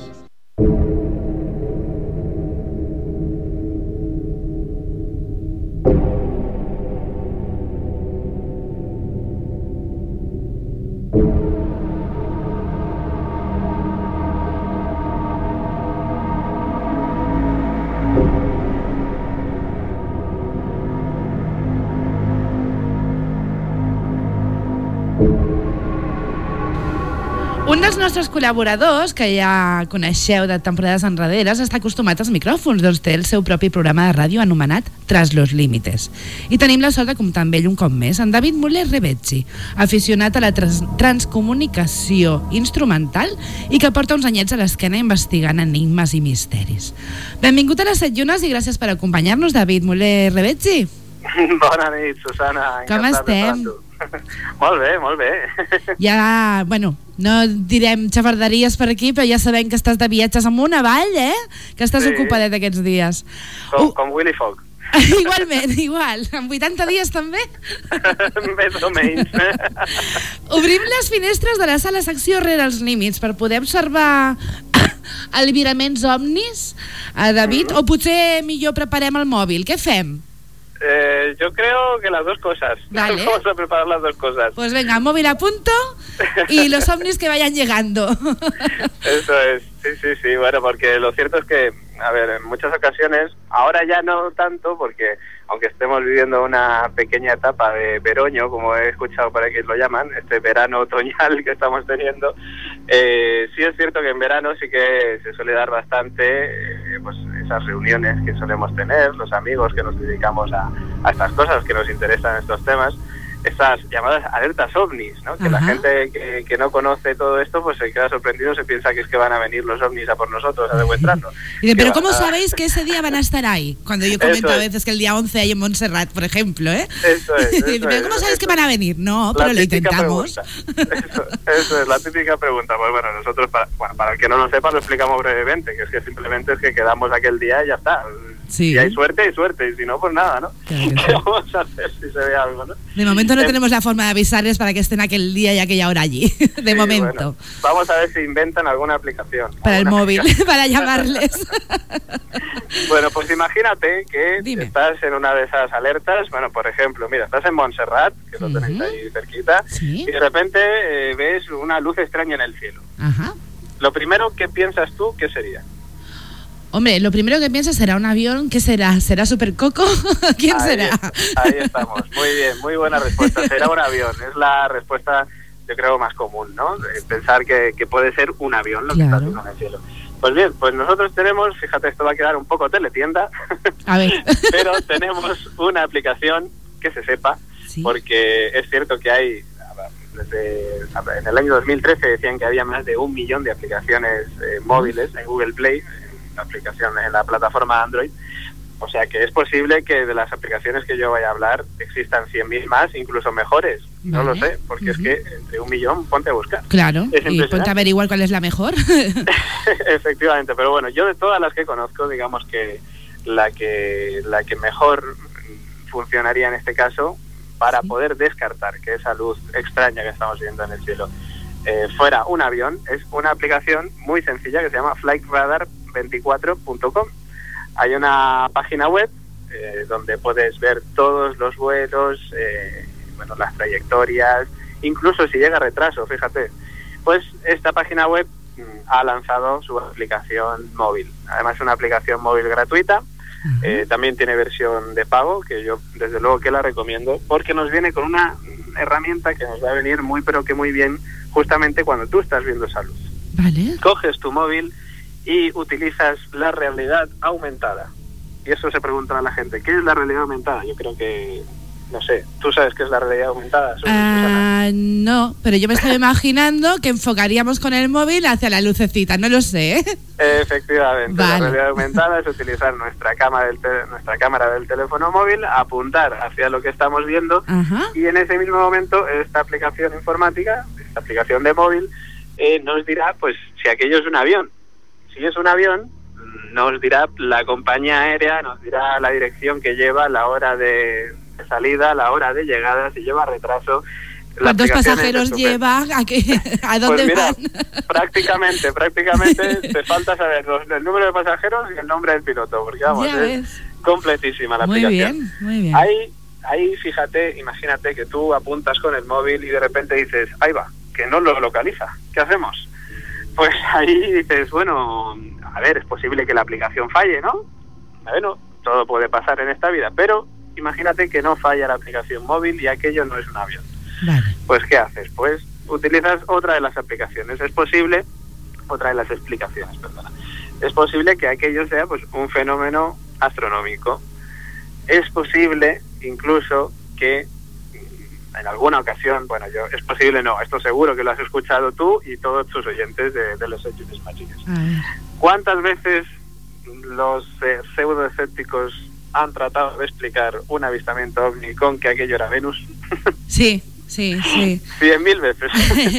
Un dels nostres col·laboradors, que ja coneixeu de temporades enrederes, està acostumat als micròfons, doncs té el seu propi programa de ràdio anomenat Tras los Límites. I tenim la sort de comptar amb ell un cop més, en David Muller Rebetzi, aficionat a la transcomunicació instrumental i que porta uns anyets a l'esquena investigant enigmes i misteris. Benvingut a les 7 llunes i gràcies per acompanyar-nos, David Muller Rebetzi. Bona nit, Susana. Com estem? Molt bé, molt bé. Ja, bueno, no direm xafarderies per aquí, però ja sabem que estàs de viatges amunt, avall, que estàs ocupadet aquests dies. Com Willy Fogg. Igualment, igual. En 80 dies també? Més o menys. Obrim les finestres de la sala secció Rere els Límits per poder observar albiraments ovnis, David, o potser millor preparem el mòbil. Què fem? Yo creo que las dos cosas. Vale. Vamos a preparar las dos cosas. Pues venga, móvil a punto y los ovnis que vayan llegando. Eso es, sí. Bueno, porque lo cierto es que, a ver, en muchas ocasiones, ahora ya no tanto, porque aunque estemos viviendo una pequeña etapa de veroño, como he escuchado por aquí lo llaman, este verano otoñal que estamos teniendo, sí es cierto que en verano sí que se suele dar bastante pues esas reuniones que solemos tener, los amigos que nos dedicamos a estas cosas, que nos interesan estos temas, esas llamadas alertas ovnis, ¿no? Que la gente que no conoce todo esto pues se queda sorprendido, se piensa que es que van a venir los ovnis a por nosotros a secuestrarnos. Pero ¿cómo sabéis que ese día van a estar ahí? Cuando yo comento a veces que el día 11 hay en Montserrat, por ejemplo, Eso es. ¿Pero cómo sabéis que van a venir? No, pero lo intentamos. Eso es la típica pregunta. Pues bueno, nosotros, para el que no lo sepa, lo explicamos brevemente, que es que simplemente es que quedamos aquel día y ya está. Sí. Si hay suerte, y si no, pues nada, ¿no? Claro que sí. ¿Qué vamos a hacer si se ve algo, no? De momento no tenemos la forma de avisarles para que estén aquel día y aquella hora allí. De momento. Bueno, vamos a ver si inventan alguna aplicación. Para el móvil, para llamarles. Bueno, pues imagínate que estás en una de esas alertas. Bueno, por ejemplo, mira, estás en Montserrat, que lo tenéis ahí cerquita, y de repente ves una luz extraña en el cielo. Ajá. Lo primero que piensas tú, ¿qué sería? Hombre, lo primero que piensas será un avión. ¿Qué será? ¿Será Supercoco? ¿Quién será? Ahí estamos. Muy bien, muy buena respuesta. Será un avión. Es la respuesta, yo creo, más común, ¿no? Pensar que puede ser un avión lo que está haciendo en el cielo. Pues bien, pues nosotros tenemos, fíjate, esto va a quedar un poco teletienda, a ver. Pero tenemos una aplicación que se sepa, porque es cierto que hay, en el año 2013 decían que había más de 1 millón de aplicaciones móviles en Google Play, aplicación en la plataforma Android. O sea que es posible que de las aplicaciones que yo vaya a hablar existan 100.000 más, incluso mejores. No lo sé, porque es que entre 1 millón ponte a buscar. Claro, y ponte a averiguar cuál es la mejor. Efectivamente, pero bueno, yo de todas las que conozco, digamos que la que mejor funcionaría en este caso para poder descartar que esa luz extraña que estamos viendo en el cielo fuera un avión, es una aplicación muy sencilla que se llama flightradar24.com. Hay una página web donde puedes ver todos los vuelos, las trayectorias, incluso si llega retraso, fíjate. Pues esta página web ha lanzado su aplicación móvil. Además es una aplicación móvil gratuita. También tiene versión de pago, que yo desde luego que la recomiendo, porque nos viene con una herramienta que nos va a venir muy pero que muy bien justamente cuando tú estás viendo esa luz. Vale. Coges tu móvil y utilizas la realidad aumentada. Y eso se pregunta a la gente, ¿qué es la realidad aumentada? Yo creo que, no sé, ¿tú sabes qué es la realidad aumentada? No, pero yo me estaba imaginando que enfocaríamos con el móvil hacia la lucecita, no lo sé. Efectivamente, vale. La realidad aumentada es utilizar nuestra cámara del teléfono móvil, apuntar hacia lo que estamos viendo. Ajá. Y en ese mismo momento esta aplicación informática, esta aplicación de móvil, nos dirá pues si aquello es un avión. Si es un avión, nos dirá la compañía aérea, nos dirá la dirección que lleva, la hora de salida, la hora de llegada, si lleva retraso. ¿Cuántos pasajeros lleva? ¿A dónde pues mira, van? Prácticamente te falta saber el número de pasajeros y el nombre del piloto, porque vamos, es completísima la aplicación. Muy bien. Ahí, fíjate, imagínate que tú apuntas con el móvil y de repente dices, ahí va, que no lo localiza, ¿qué hacemos? Pues ahí dices, bueno, a ver, es posible que la aplicación falle, ¿no? Bueno, todo puede pasar en esta vida, pero imagínate que no falla la aplicación móvil y aquello no es un avión. Vale. Pues ¿qué haces? Pues utilizas otra de las aplicaciones. Es posible, otra de las explicaciones, perdona. Es posible que aquello sea pues un fenómeno astronómico. Es posible incluso que en alguna ocasión, es posible no, esto seguro que lo has escuchado tú y todos tus oyentes de los Hechos Mágicos. ¿Cuántas veces los pseudoescépticos han tratado de explicar un avistamiento ovni con que aquello era Venus? Sí. 100.000 veces.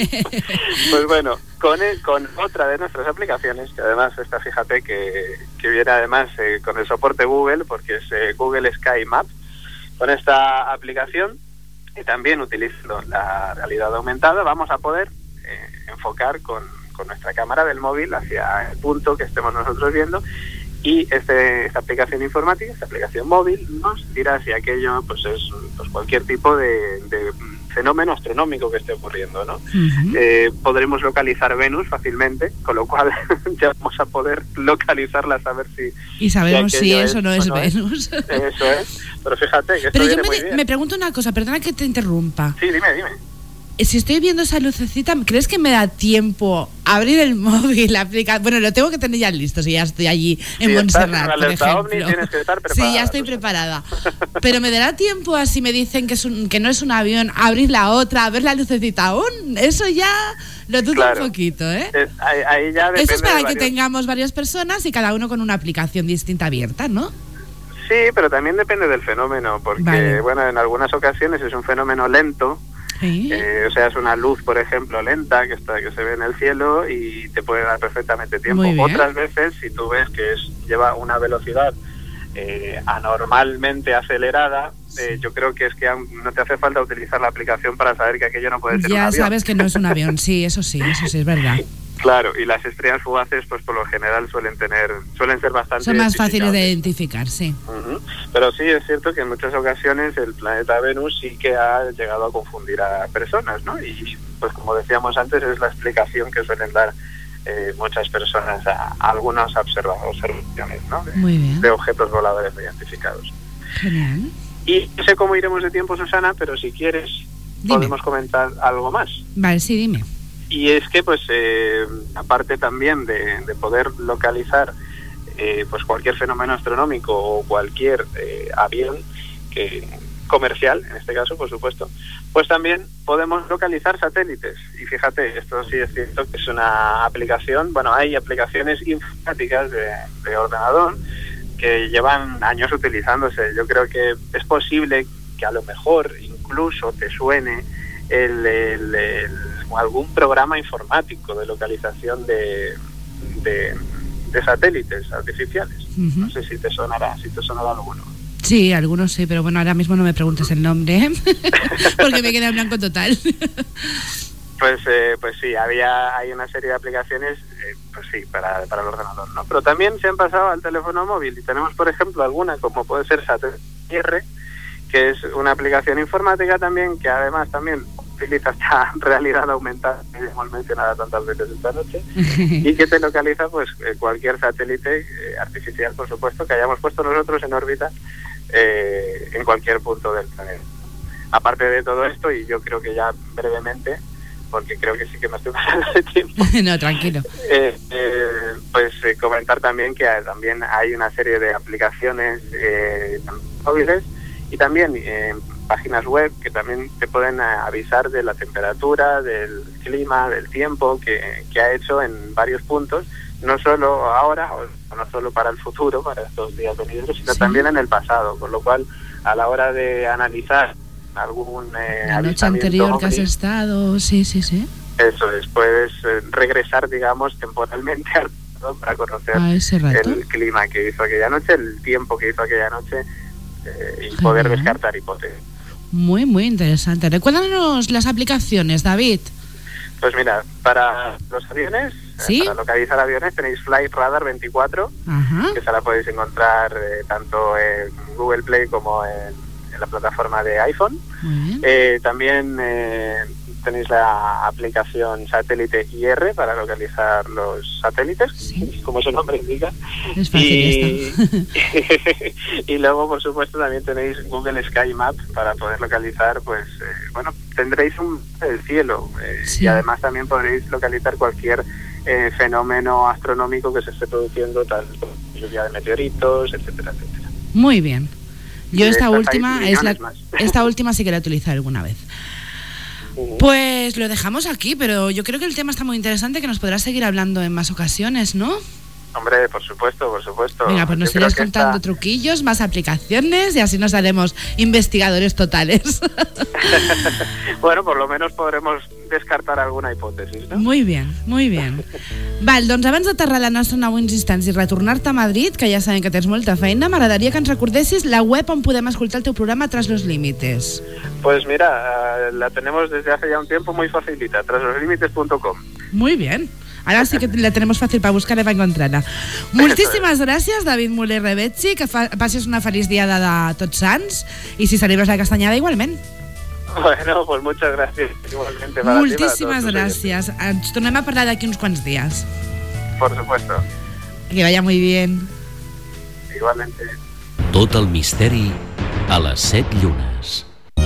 Pues bueno, con otra de nuestras aplicaciones, que además esta, fíjate que viene además con el soporte Google, porque es Google Sky Maps. Con esta aplicación y también utilizando la realidad aumentada vamos a poder enfocar con nuestra cámara del móvil hacia el punto que estemos nosotros viendo, y esta aplicación informática, esta aplicación móvil, nos dirá si aquello pues es cualquier tipo de fenómeno astronómico que esté ocurriendo, ¿no? Podremos localizar Venus fácilmente, con lo cual ya vamos a poder localizarla, saber si... Y sabemos si eso no es Venus. Eso es, pero fíjate que esto pero yo muy bien. me pregunto una cosa, perdona que te interrumpa. Sí, dime. Si estoy viendo esa lucecita, ¿crees que me da tiempo a abrir el móvil, aplicar? Bueno, lo tengo que tener ya listo, si ya estoy allí en Montserrat, por ejemplo. OVNI, tienes que estar preparada. Sí, ya estoy preparada. Pero me dará tiempo, así me dicen que no es un avión, a abrir la otra, a ver la lucecita aún. Eso ya lo dudo un poquito, ¿eh? Ahí ya depende. Eso es para que tengamos varias personas y cada uno con una aplicación distinta abierta, ¿no? Sí, pero también depende del fenómeno, porque, en algunas ocasiones es un fenómeno lento. Sí. O sea, es una luz, por ejemplo, lenta que se ve en el cielo y te puede dar perfectamente tiempo. Otras veces, si tú ves que lleva una velocidad anormalmente acelerada, yo creo que es que no te hace falta utilizar la aplicación para saber que aquello no puede ser un avión. Ya sabes que no es un avión, sí, eso sí, es verdad. Claro, y las estrellas fugaces, pues por lo general suelen ser bastante... Son más fáciles de identificar, sí. Pero sí, es cierto que en muchas ocasiones el planeta Venus sí que ha llegado a confundir a personas, ¿no? Y pues como decíamos antes, es la explicación que suelen dar muchas personas a algunas observaciones, ¿no? De objetos voladores no identificados. Genial. Y no sé cómo iremos de tiempo, Susana, pero si quieres podemos comentar algo más. Vale, sí, dime. Y es que, pues, aparte también de poder localizar pues cualquier fenómeno astronómico o cualquier avión que comercial, en este caso, por supuesto, pues también podemos localizar satélites. Y fíjate, esto sí es cierto que es una aplicación, bueno, hay aplicaciones informáticas de ordenador que llevan años utilizándose. Yo creo que es posible que a lo mejor incluso te suene algún programa informático de localización de satélites artificiales. Uh-huh. No sé si te sonará alguno. Sí, algunos sí, pero bueno, ahora mismo no me preguntes el nombre, porque me queda en blanco total. Pues sí, hay una serie de aplicaciones, pues sí, para el ordenador, ¿no? Pero también se han pasado al teléfono móvil y tenemos, por ejemplo, alguna como puede ser Satélite, que es una aplicación informática también, que además también utiliza esta realidad aumentada que hemos mencionado tantas veces esta noche, y que te localiza pues cualquier satélite artificial, por supuesto, que hayamos puesto nosotros en órbita en cualquier punto del planeta. Aparte de todo esto, y yo creo que ya brevemente, porque creo que sí que me estoy pasando de tiempo. No, tranquilo. Pues comentar también que también hay una serie de aplicaciones móviles y también páginas web que también te pueden avisar de la temperatura, del clima, del tiempo que ha hecho en varios puntos, no solo ahora, o no solo para el futuro, para estos días venideros, sino también en el pasado, con lo cual a la hora de analizar algún la noche anterior que has estado, sí. Eso es, puedes regresar, digamos, temporalmente al pasado para conocer el clima que hizo aquella noche, el tiempo que hizo aquella noche y poder descartar hipótesis. Muy, muy interesante. Recuérdanos las aplicaciones, David. Pues mira, para los aviones, ¿sí? Para localizar aviones tenéis Flight Radar 24, ajá, que se la podéis encontrar tanto en Google Play como en la plataforma de iPhone. También tenéis la aplicación Satélite IR para localizar los satélites, sí, como su nombre indica. Es fácil esto. Y luego, por supuesto, también tenéis Google Sky Map para poder localizar, pues, tendréis el cielo, sí, y además también podréis localizar cualquier fenómeno astronómico que se esté produciendo, tal como lluvia de meteoritos, etcétera, etcétera. Muy bien. Yo esta última sí que la he utilizado alguna vez. Pues lo dejamos aquí, pero yo creo que el tema está muy interesante, que nos podrás seguir hablando en más ocasiones, ¿no? Hombre, por supuesto. Venga, pues nos irás contando truquillos, más aplicaciones y así nos haremos investigadores totales. Bueno, por lo menos podremos descartar alguna hipòtesi, no? Muy bien. Val, doncs abans d'aterrar la nostra nau insistents i retornar-te a Madrid, que ja sabem que tens molta feina, m'agradaria que ens recordessis la web on podem escoltar el teu programa Tras los Límites. Pues mira, la tenemos desde hace ya un tiempo muy facilita, trasloslimítes.com. Muy bien. Ahora sí que la tenemos fácil para buscar y para encontrarla. Moltíssimes gràcies, David Muller Revetzi, que passis una feliç diada de Tots Sants i si celebres la Castanyada igualment. Bueno, pues muchas gracias. Igualmente para Moltíssimes gràcies. Ens tornem a parlar d'aquí uns quants días. Por supuesto. Que vaya muy bien. Igualmente. Tot el misteri a les 7 llunes.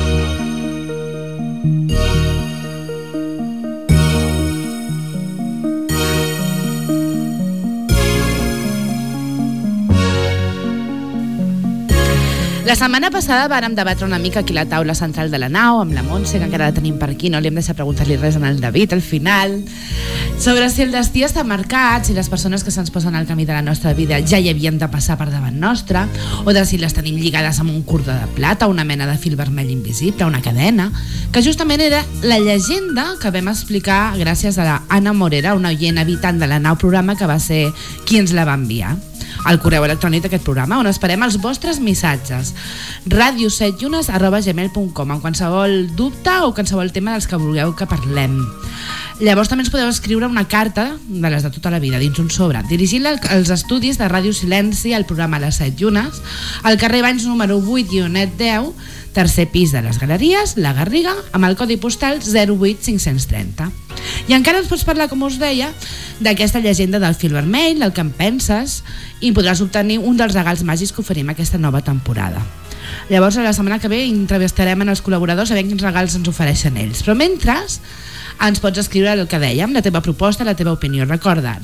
La setmana passada vàrem debatre una mica aquí la taula central de la nau, amb la Montse, que encara la tenim per aquí, no li hem deixat preguntar-li res en el David al final, sobre si el destí està marcat, si les persones que se'ns posen al camí de la nostra vida ja hi havien de passar per davant nostra, o de si les tenim lligades amb un cordó de plata, una mena de fil vermell invisible, una cadena, que justament era la llegenda que vam explicar gràcies a la Anna Morera, una oient habitant de la nau programa que va ser qui ens la va enviar al correu electrònic d'aquest programa, on esperem els vostres missatges radio7llunes@gmail.com amb qualsevol dubte o qualsevol tema dels que vulgueu que parlem. Llavors també ens podeu escriure una carta de les de tota la vida dins un sobre, dirigint-la als estudis de Ràdio Silenci al programa Les 7 Llunes, al carrer Banys número 8-10, tercer pis de les Galeries, La Garriga, amb el codi postal 08530. I encara ens pots parlar, com us deia, d'aquesta llegenda del fil vermell, del que en penses, i podràs obtenir un dels regals màgics que oferim aquesta nova temporada. Llavors, la setmana que ve entrevistarem en els col·laboradors a veure quins regals ens ofereixen ells. Però mentre, ens pots escriure el que dèiem, la teva proposta, la teva opinió. Recorda,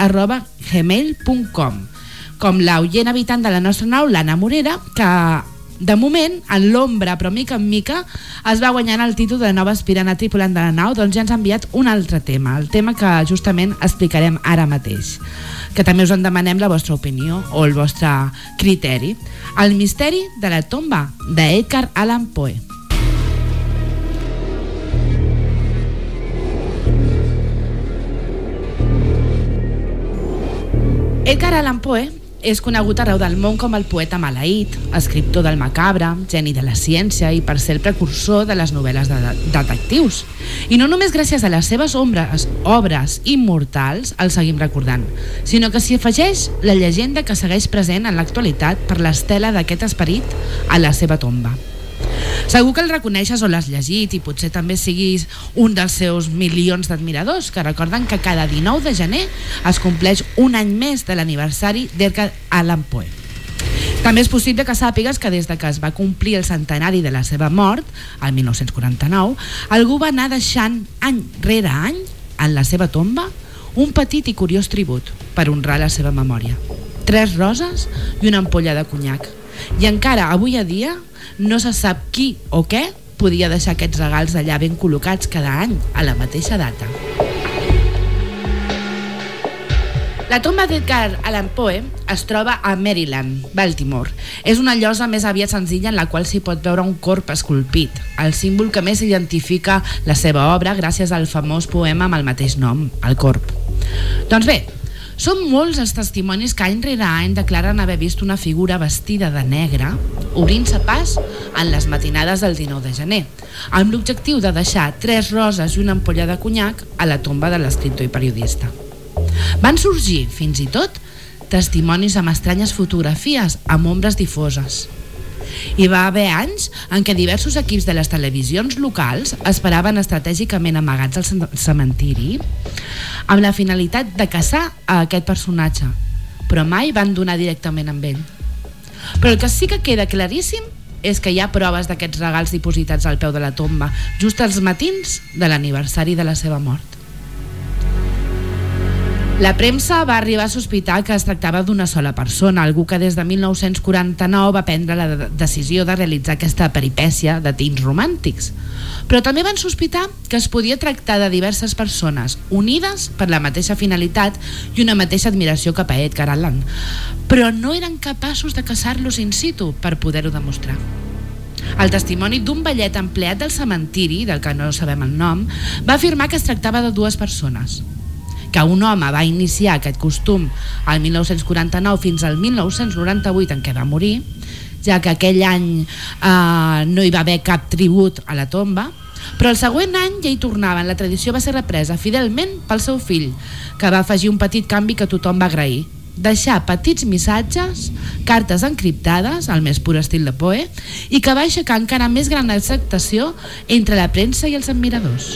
radio7llunes@gmail.com, com l'oient habitant de la nostra nau, l'Anna Morera, que De moment, en l'ombra, però mica en mica, es va guanyant el títol de nova aspirant a tripulant de la nau, doncs ja ens ha enviat un altre tema, el tema que justament explicarem ara mateix, que també us en demanem la vostra opinió o el vostre criteri. El misteri de la tomba, d'Edgar Allan Poe. Edgar Allan Poe és conegut arreu del món com el poeta maleït, escriptor del macabre, geni de la ciència i per ser el precursor de les novel·les de detectius. I no només gràcies a les seves obres immortals el seguim recordant, sinó que s'hi afegeix la llegenda que segueix present en l'actualitat per l'estela d'aquest esperit a la seva tomba. Segur que el reconeixes o l'has llegit i potser també siguis un dels seus milions d'admiradors que recorden que cada 19 de gener es compleix un any més de l'aniversari d'Edgar Allan Poe. També és possible que sàpigues que des de que es va complir el centenari de la seva mort, el 1949, algú va anar deixant any rere any en la seva tomba un petit i curiós tribut per honrar la seva memòria. 3 roses i una ampolla de conyac. I encara avui a dia no se sap qui o què podia deixar aquests regals allà ben col·locats cada any a la mateixa data. La tomba d'Edgar Allan Poe es troba a Maryland, Baltimore. És una llosa més aviat senzilla en la qual s'hi pot veure un corp esculpit, el símbol que més identifica la seva obra gràcies al famós poema amb el mateix nom, el corp. Doncs bé, són molts els testimonis que any rere any declaren haver vist una figura vestida de negre obrint-se pas en les matinades del 19 de gener, amb l'objectiu de deixar 3 roses i una ampolla de conyac a la tomba de l'escriptor i periodista. Van sorgir, fins i tot, testimonis amb estranyes fotografies amb ombres difoses. Hi va haver anys en què diversos equips de les televisions locals esperaven estratègicament amagats al cementiri amb la finalitat de caçar a aquest personatge, però mai van donar directament amb ell. Però el que sí que queda claríssim és que hi ha proves d'aquests regals dipositats al peu de la tomba just als matins de l'aniversari de la seva mort. La premsa va arribar a sospitar que es tractava d'una sola persona, algú que des de 1949 va prendre la decisió de realitzar aquesta peripècia de tints romàntics. Però també van sospitar que es podia tractar de diverses persones unides per la mateixa finalitat i una mateixa admiració cap a Edgar Allan, però no eren capaços de caçar-los in situ per poder-ho demostrar. El testimoni d'un vellet empleat del cementiri, del que no sabem el nom, va afirmar que es tractava de 2 persones, que un home va iniciar aquest costum al 1949 fins al 1998 en què va morir, ja que aquell any no hi va haver cap tribut a la tomba, però el següent any ja hi tornaven. La tradició va ser represa fidelment pel seu fill, que va afegir un petit canvi que tothom va agrair: deixar petits missatges, cartes encriptades, al més pur estil de Poe, i que va aixecar encara més gran acceptació entre la premsa i els admiradors.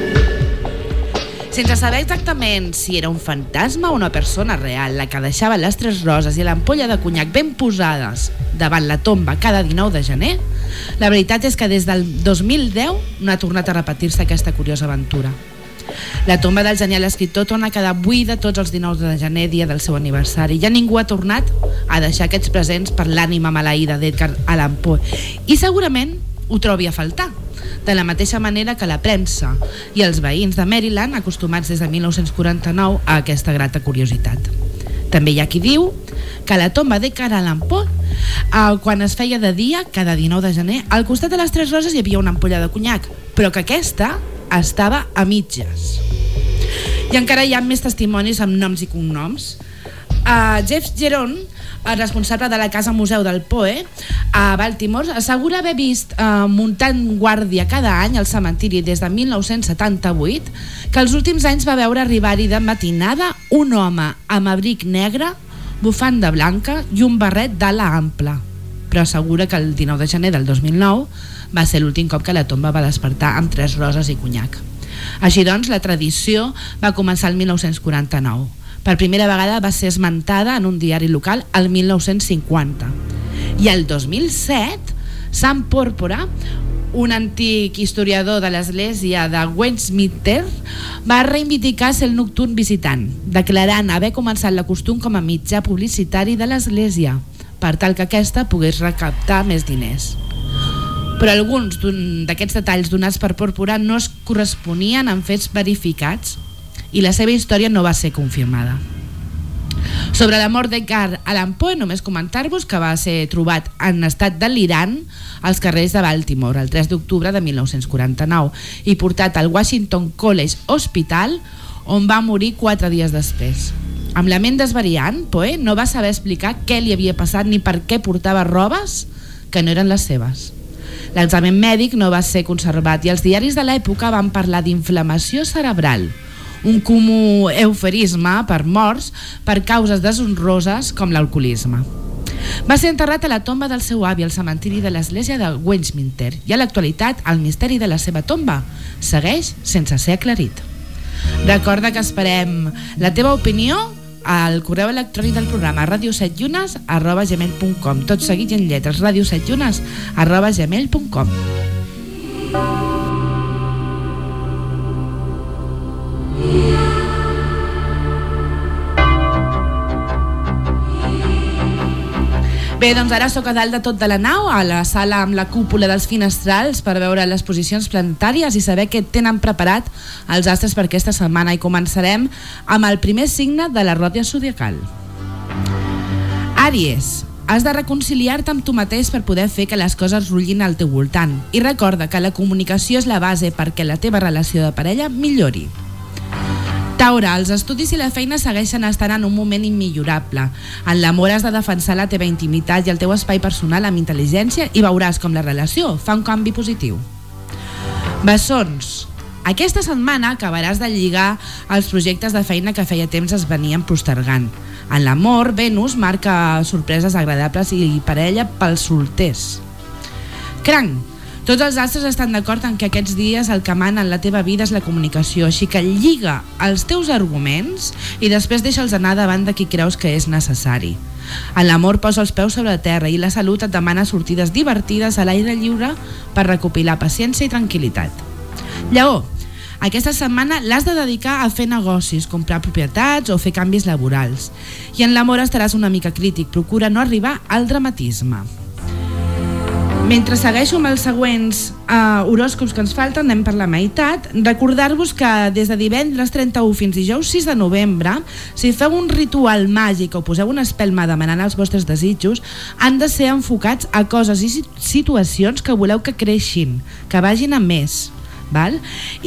Sense saber exactament si era un fantasma o una persona real la que deixava les 3 roses i l'ampolla de conyac ben posades davant la tomba cada 19 de gener, la veritat és que des del 2010 no ha tornat a repetir-se aquesta curiosa aventura. La tomba del genial escriptor torna a quedar buida tots els 19 de gener, dia del seu aniversari. Ja ningú ha tornat a deixar aquests presents per l'ànima maleïda d'Edgar Allan Poe, i segurament ho trobi a faltar, de la mateixa manera que la premsa i els veïns de Maryland, acostumats des de 1949 a aquesta grata curiositat. També hi ha qui diu que a la tomba d'Edgar Allan Poe, quan es feia de dia, cada 19 de gener, al costat de les 3 roses hi havia una ampolla de conyac, però que aquesta estava a mitges. I encara hi ha més testimonis amb noms i cognoms. Jeff Geron, el responsable de la Casa Museu del Poe a Baltimore, assegura haver vist muntant guàrdia cada any al cementiri des de 1978, que els últims anys va veure arribar-hi de matinada un home amb abric negre, bufanda blanca i un barret d'ala ampla, però assegura que el 19 de gener del 2009 va ser l'últim cop que la tomba va despertar amb 3 roses i conyac. Així doncs, la tradició va començar el 1949. Per primera vegada va ser esmentada en un diari local el 1950. I el 2007, Sam Porpora, un antic historiador de l'església de Westminster, va reivindicar ser el nocturn visitant, declarant haver començat la costum com a mitjà publicitari de l'església, per tal que aquesta pogués recaptar més diners. Però alguns d'aquests detalls donats per Pòrpora no es corresponien amb fets verificats i la seva història no va ser confirmada. Sobre la mort d'Edgar Allan Poe, només comentar-vos que va ser trobat en estat delirant als carrers de Baltimore el 3 d'octubre de 1949 i portat al Washington College Hospital, on va morir 4 dies després. Amb la ment desvariant, Poe no va saber explicar què li havia passat ni per què portava robes que no eren les seves. L'examen mèdic no va ser conservat i els diaris de l'època van parlar d'inflamació cerebral, un comú eufemisme per morts per causes deshonroses com l'alcoholisme. Va ser enterrat a la tomba del seu avi al cementiri de l'església de Westminster i a l'actualitat el misteri de la seva tomba segueix sense ser aclarit. Recorda que esperem la teva opinió al correu electrònic del programa radio7llunes@gmail.com, tot seguit en lletres, radio7llunes@gmail.com. Bé, doncs ara sóc a dalt de tot de la nau, a la sala amb la cúpula dels finestrals per veure les posicions planetàries i saber què tenen preparat els astres per aquesta setmana, i començarem amb el primer signe de la roda zodiacal. Àries, has de reconciliar-te amb tu mateix per poder fer que les coses rutllin al teu voltant, i recorda que la comunicació és la base perquè la teva relació de parella millori. Taure, els estudis i la feina segueixen estant en un moment immillorable. En l'amor has de defensar la teva intimitat i el teu espai personal amb intel·ligència i veuràs com la relació fa un canvi positiu. Bessons, aquesta setmana acabaràs de lligar els projectes de feina que feia temps es venien postergant. En l'amor, Venus marca sorpreses agradables i parella pels solters. Cranc, tots els astres estan d'acord en que aquests dies el que mana en la teva vida és la comunicació, així que lliga els teus arguments i després deixa'ls anar davant de qui creus que és necessari. En l'amor posa els peus sobre la terra i la salut et demana sortides divertides a l'aire lliure per recopilar paciència i tranquil·litat. Lleó, aquesta setmana l'has de dedicar a fer negocis, comprar propietats o fer canvis laborals. I en l'amor estaràs una mica crític, procura no arribar al dramatisme. Mentre segueixo amb els següents horòscops que ens falten, anem per la meitat. Recordar-vos que des de divendres 31 fins dijous 6 de novembre, si feu un ritual màgic o poseu una espelma demanant els vostres desitjos, han de ser enfocats a coses i situacions que voleu que creixin, que vagin a més. Val?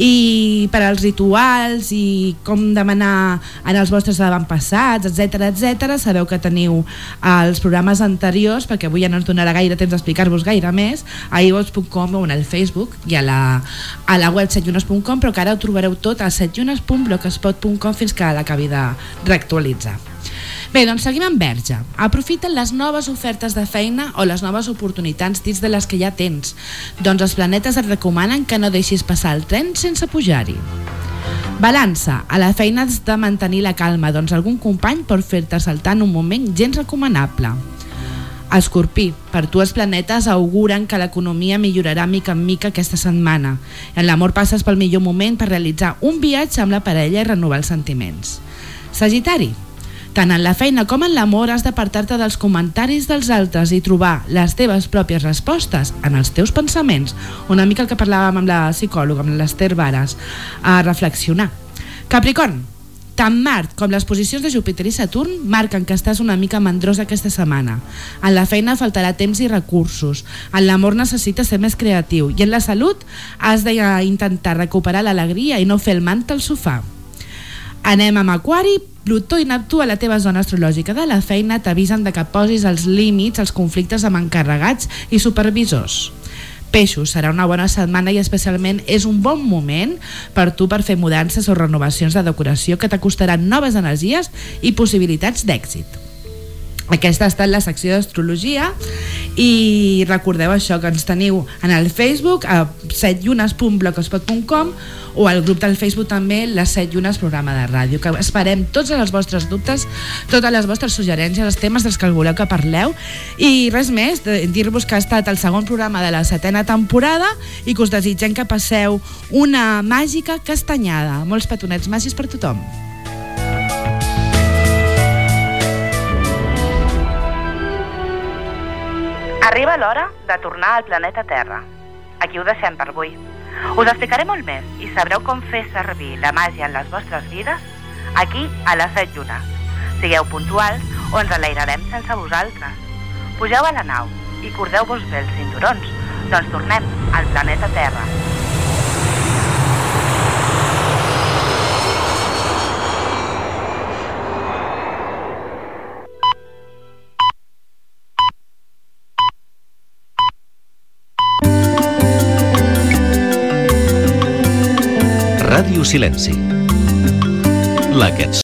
I per als rituals i com demanar en els vostres avantpassats, etc., sabeu que teniu els programes anteriors, perquè avui ja no ens donarà gaire temps d'explicar-vos gaire més, a iVox.com o en el Facebook i a la web setjunes.com, però que ara ho trobareu tot a setjunes.blogspot.com fins que l'acabi de reactualitzar. Bé, doncs seguim amb Verge. Aprofita les noves ofertes de feina o les noves oportunitats dins de les que ja tens. Doncs els planetes et recomanen que no deixis passar el tren sense pujar-hi. Balança. A la feina has de mantenir la calma, doncs algun company pot fer-te saltar en un moment gens recomanable. Escorpí. Per tu els planetes auguren que l'economia millorarà mica en mica aquesta setmana. En l'amor passes pel millor moment per realitzar un viatge amb la parella i renovar els sentiments. Sagitari. Tant en la feina com en l'amor has d'apartar-te dels comentaris dels altres i trobar les teves pròpies respostes en els teus pensaments. Una mica el que parlàvem amb la psicòloga, amb l'Esther Varas, a reflexionar. Capricorn, tant Mart com les posicions de Júpiter i Saturn marquen que estàs una mica mandrós aquesta setmana. En la feina faltarà temps i recursos, en l'amor necessites ser més creatiu i en la salut has d'intentar recuperar l'alegria i no fer el manta al sofà. Anem amb Aquari. Plutó i Neptú a la teva zona astrològica de la feina t'avisen de que posis els límits als conflictes amb encarregats i supervisors. Peixos, serà una bona setmana i especialment és un bon moment per tu per fer mudances o renovacions de decoració que t'acostaran noves energies i possibilitats d'èxit. Aquesta ha estat la secció d'astrologia i recordeu això, que ens teniu en el Facebook a setjunes.blogspot.com o al grup del Facebook també, les 7 llunes programa de ràdio, que esperem tots els vostres dubtes, totes les vostres suggerències, els temes dels que voleu que parleu, i res més, dir-vos que ha estat el segon programa de la 7ª temporada i que us desitgem que passeu una màgica castanyada. Molts petonets màgics per tothom. Arriba l'hora de tornar al planeta Terra. Aquí ho deixem per avui. Us explicaré molt més i sabreu com fer servir la màgia en les vostres vides aquí a les 7 llunes. Sigueu puntuals o ens alegrarem sense vosaltres. Pugeu a la nau i cordeu-vos bé els cinturons. Doncs tornem al planeta Terra. Ràdio Silenci. La que et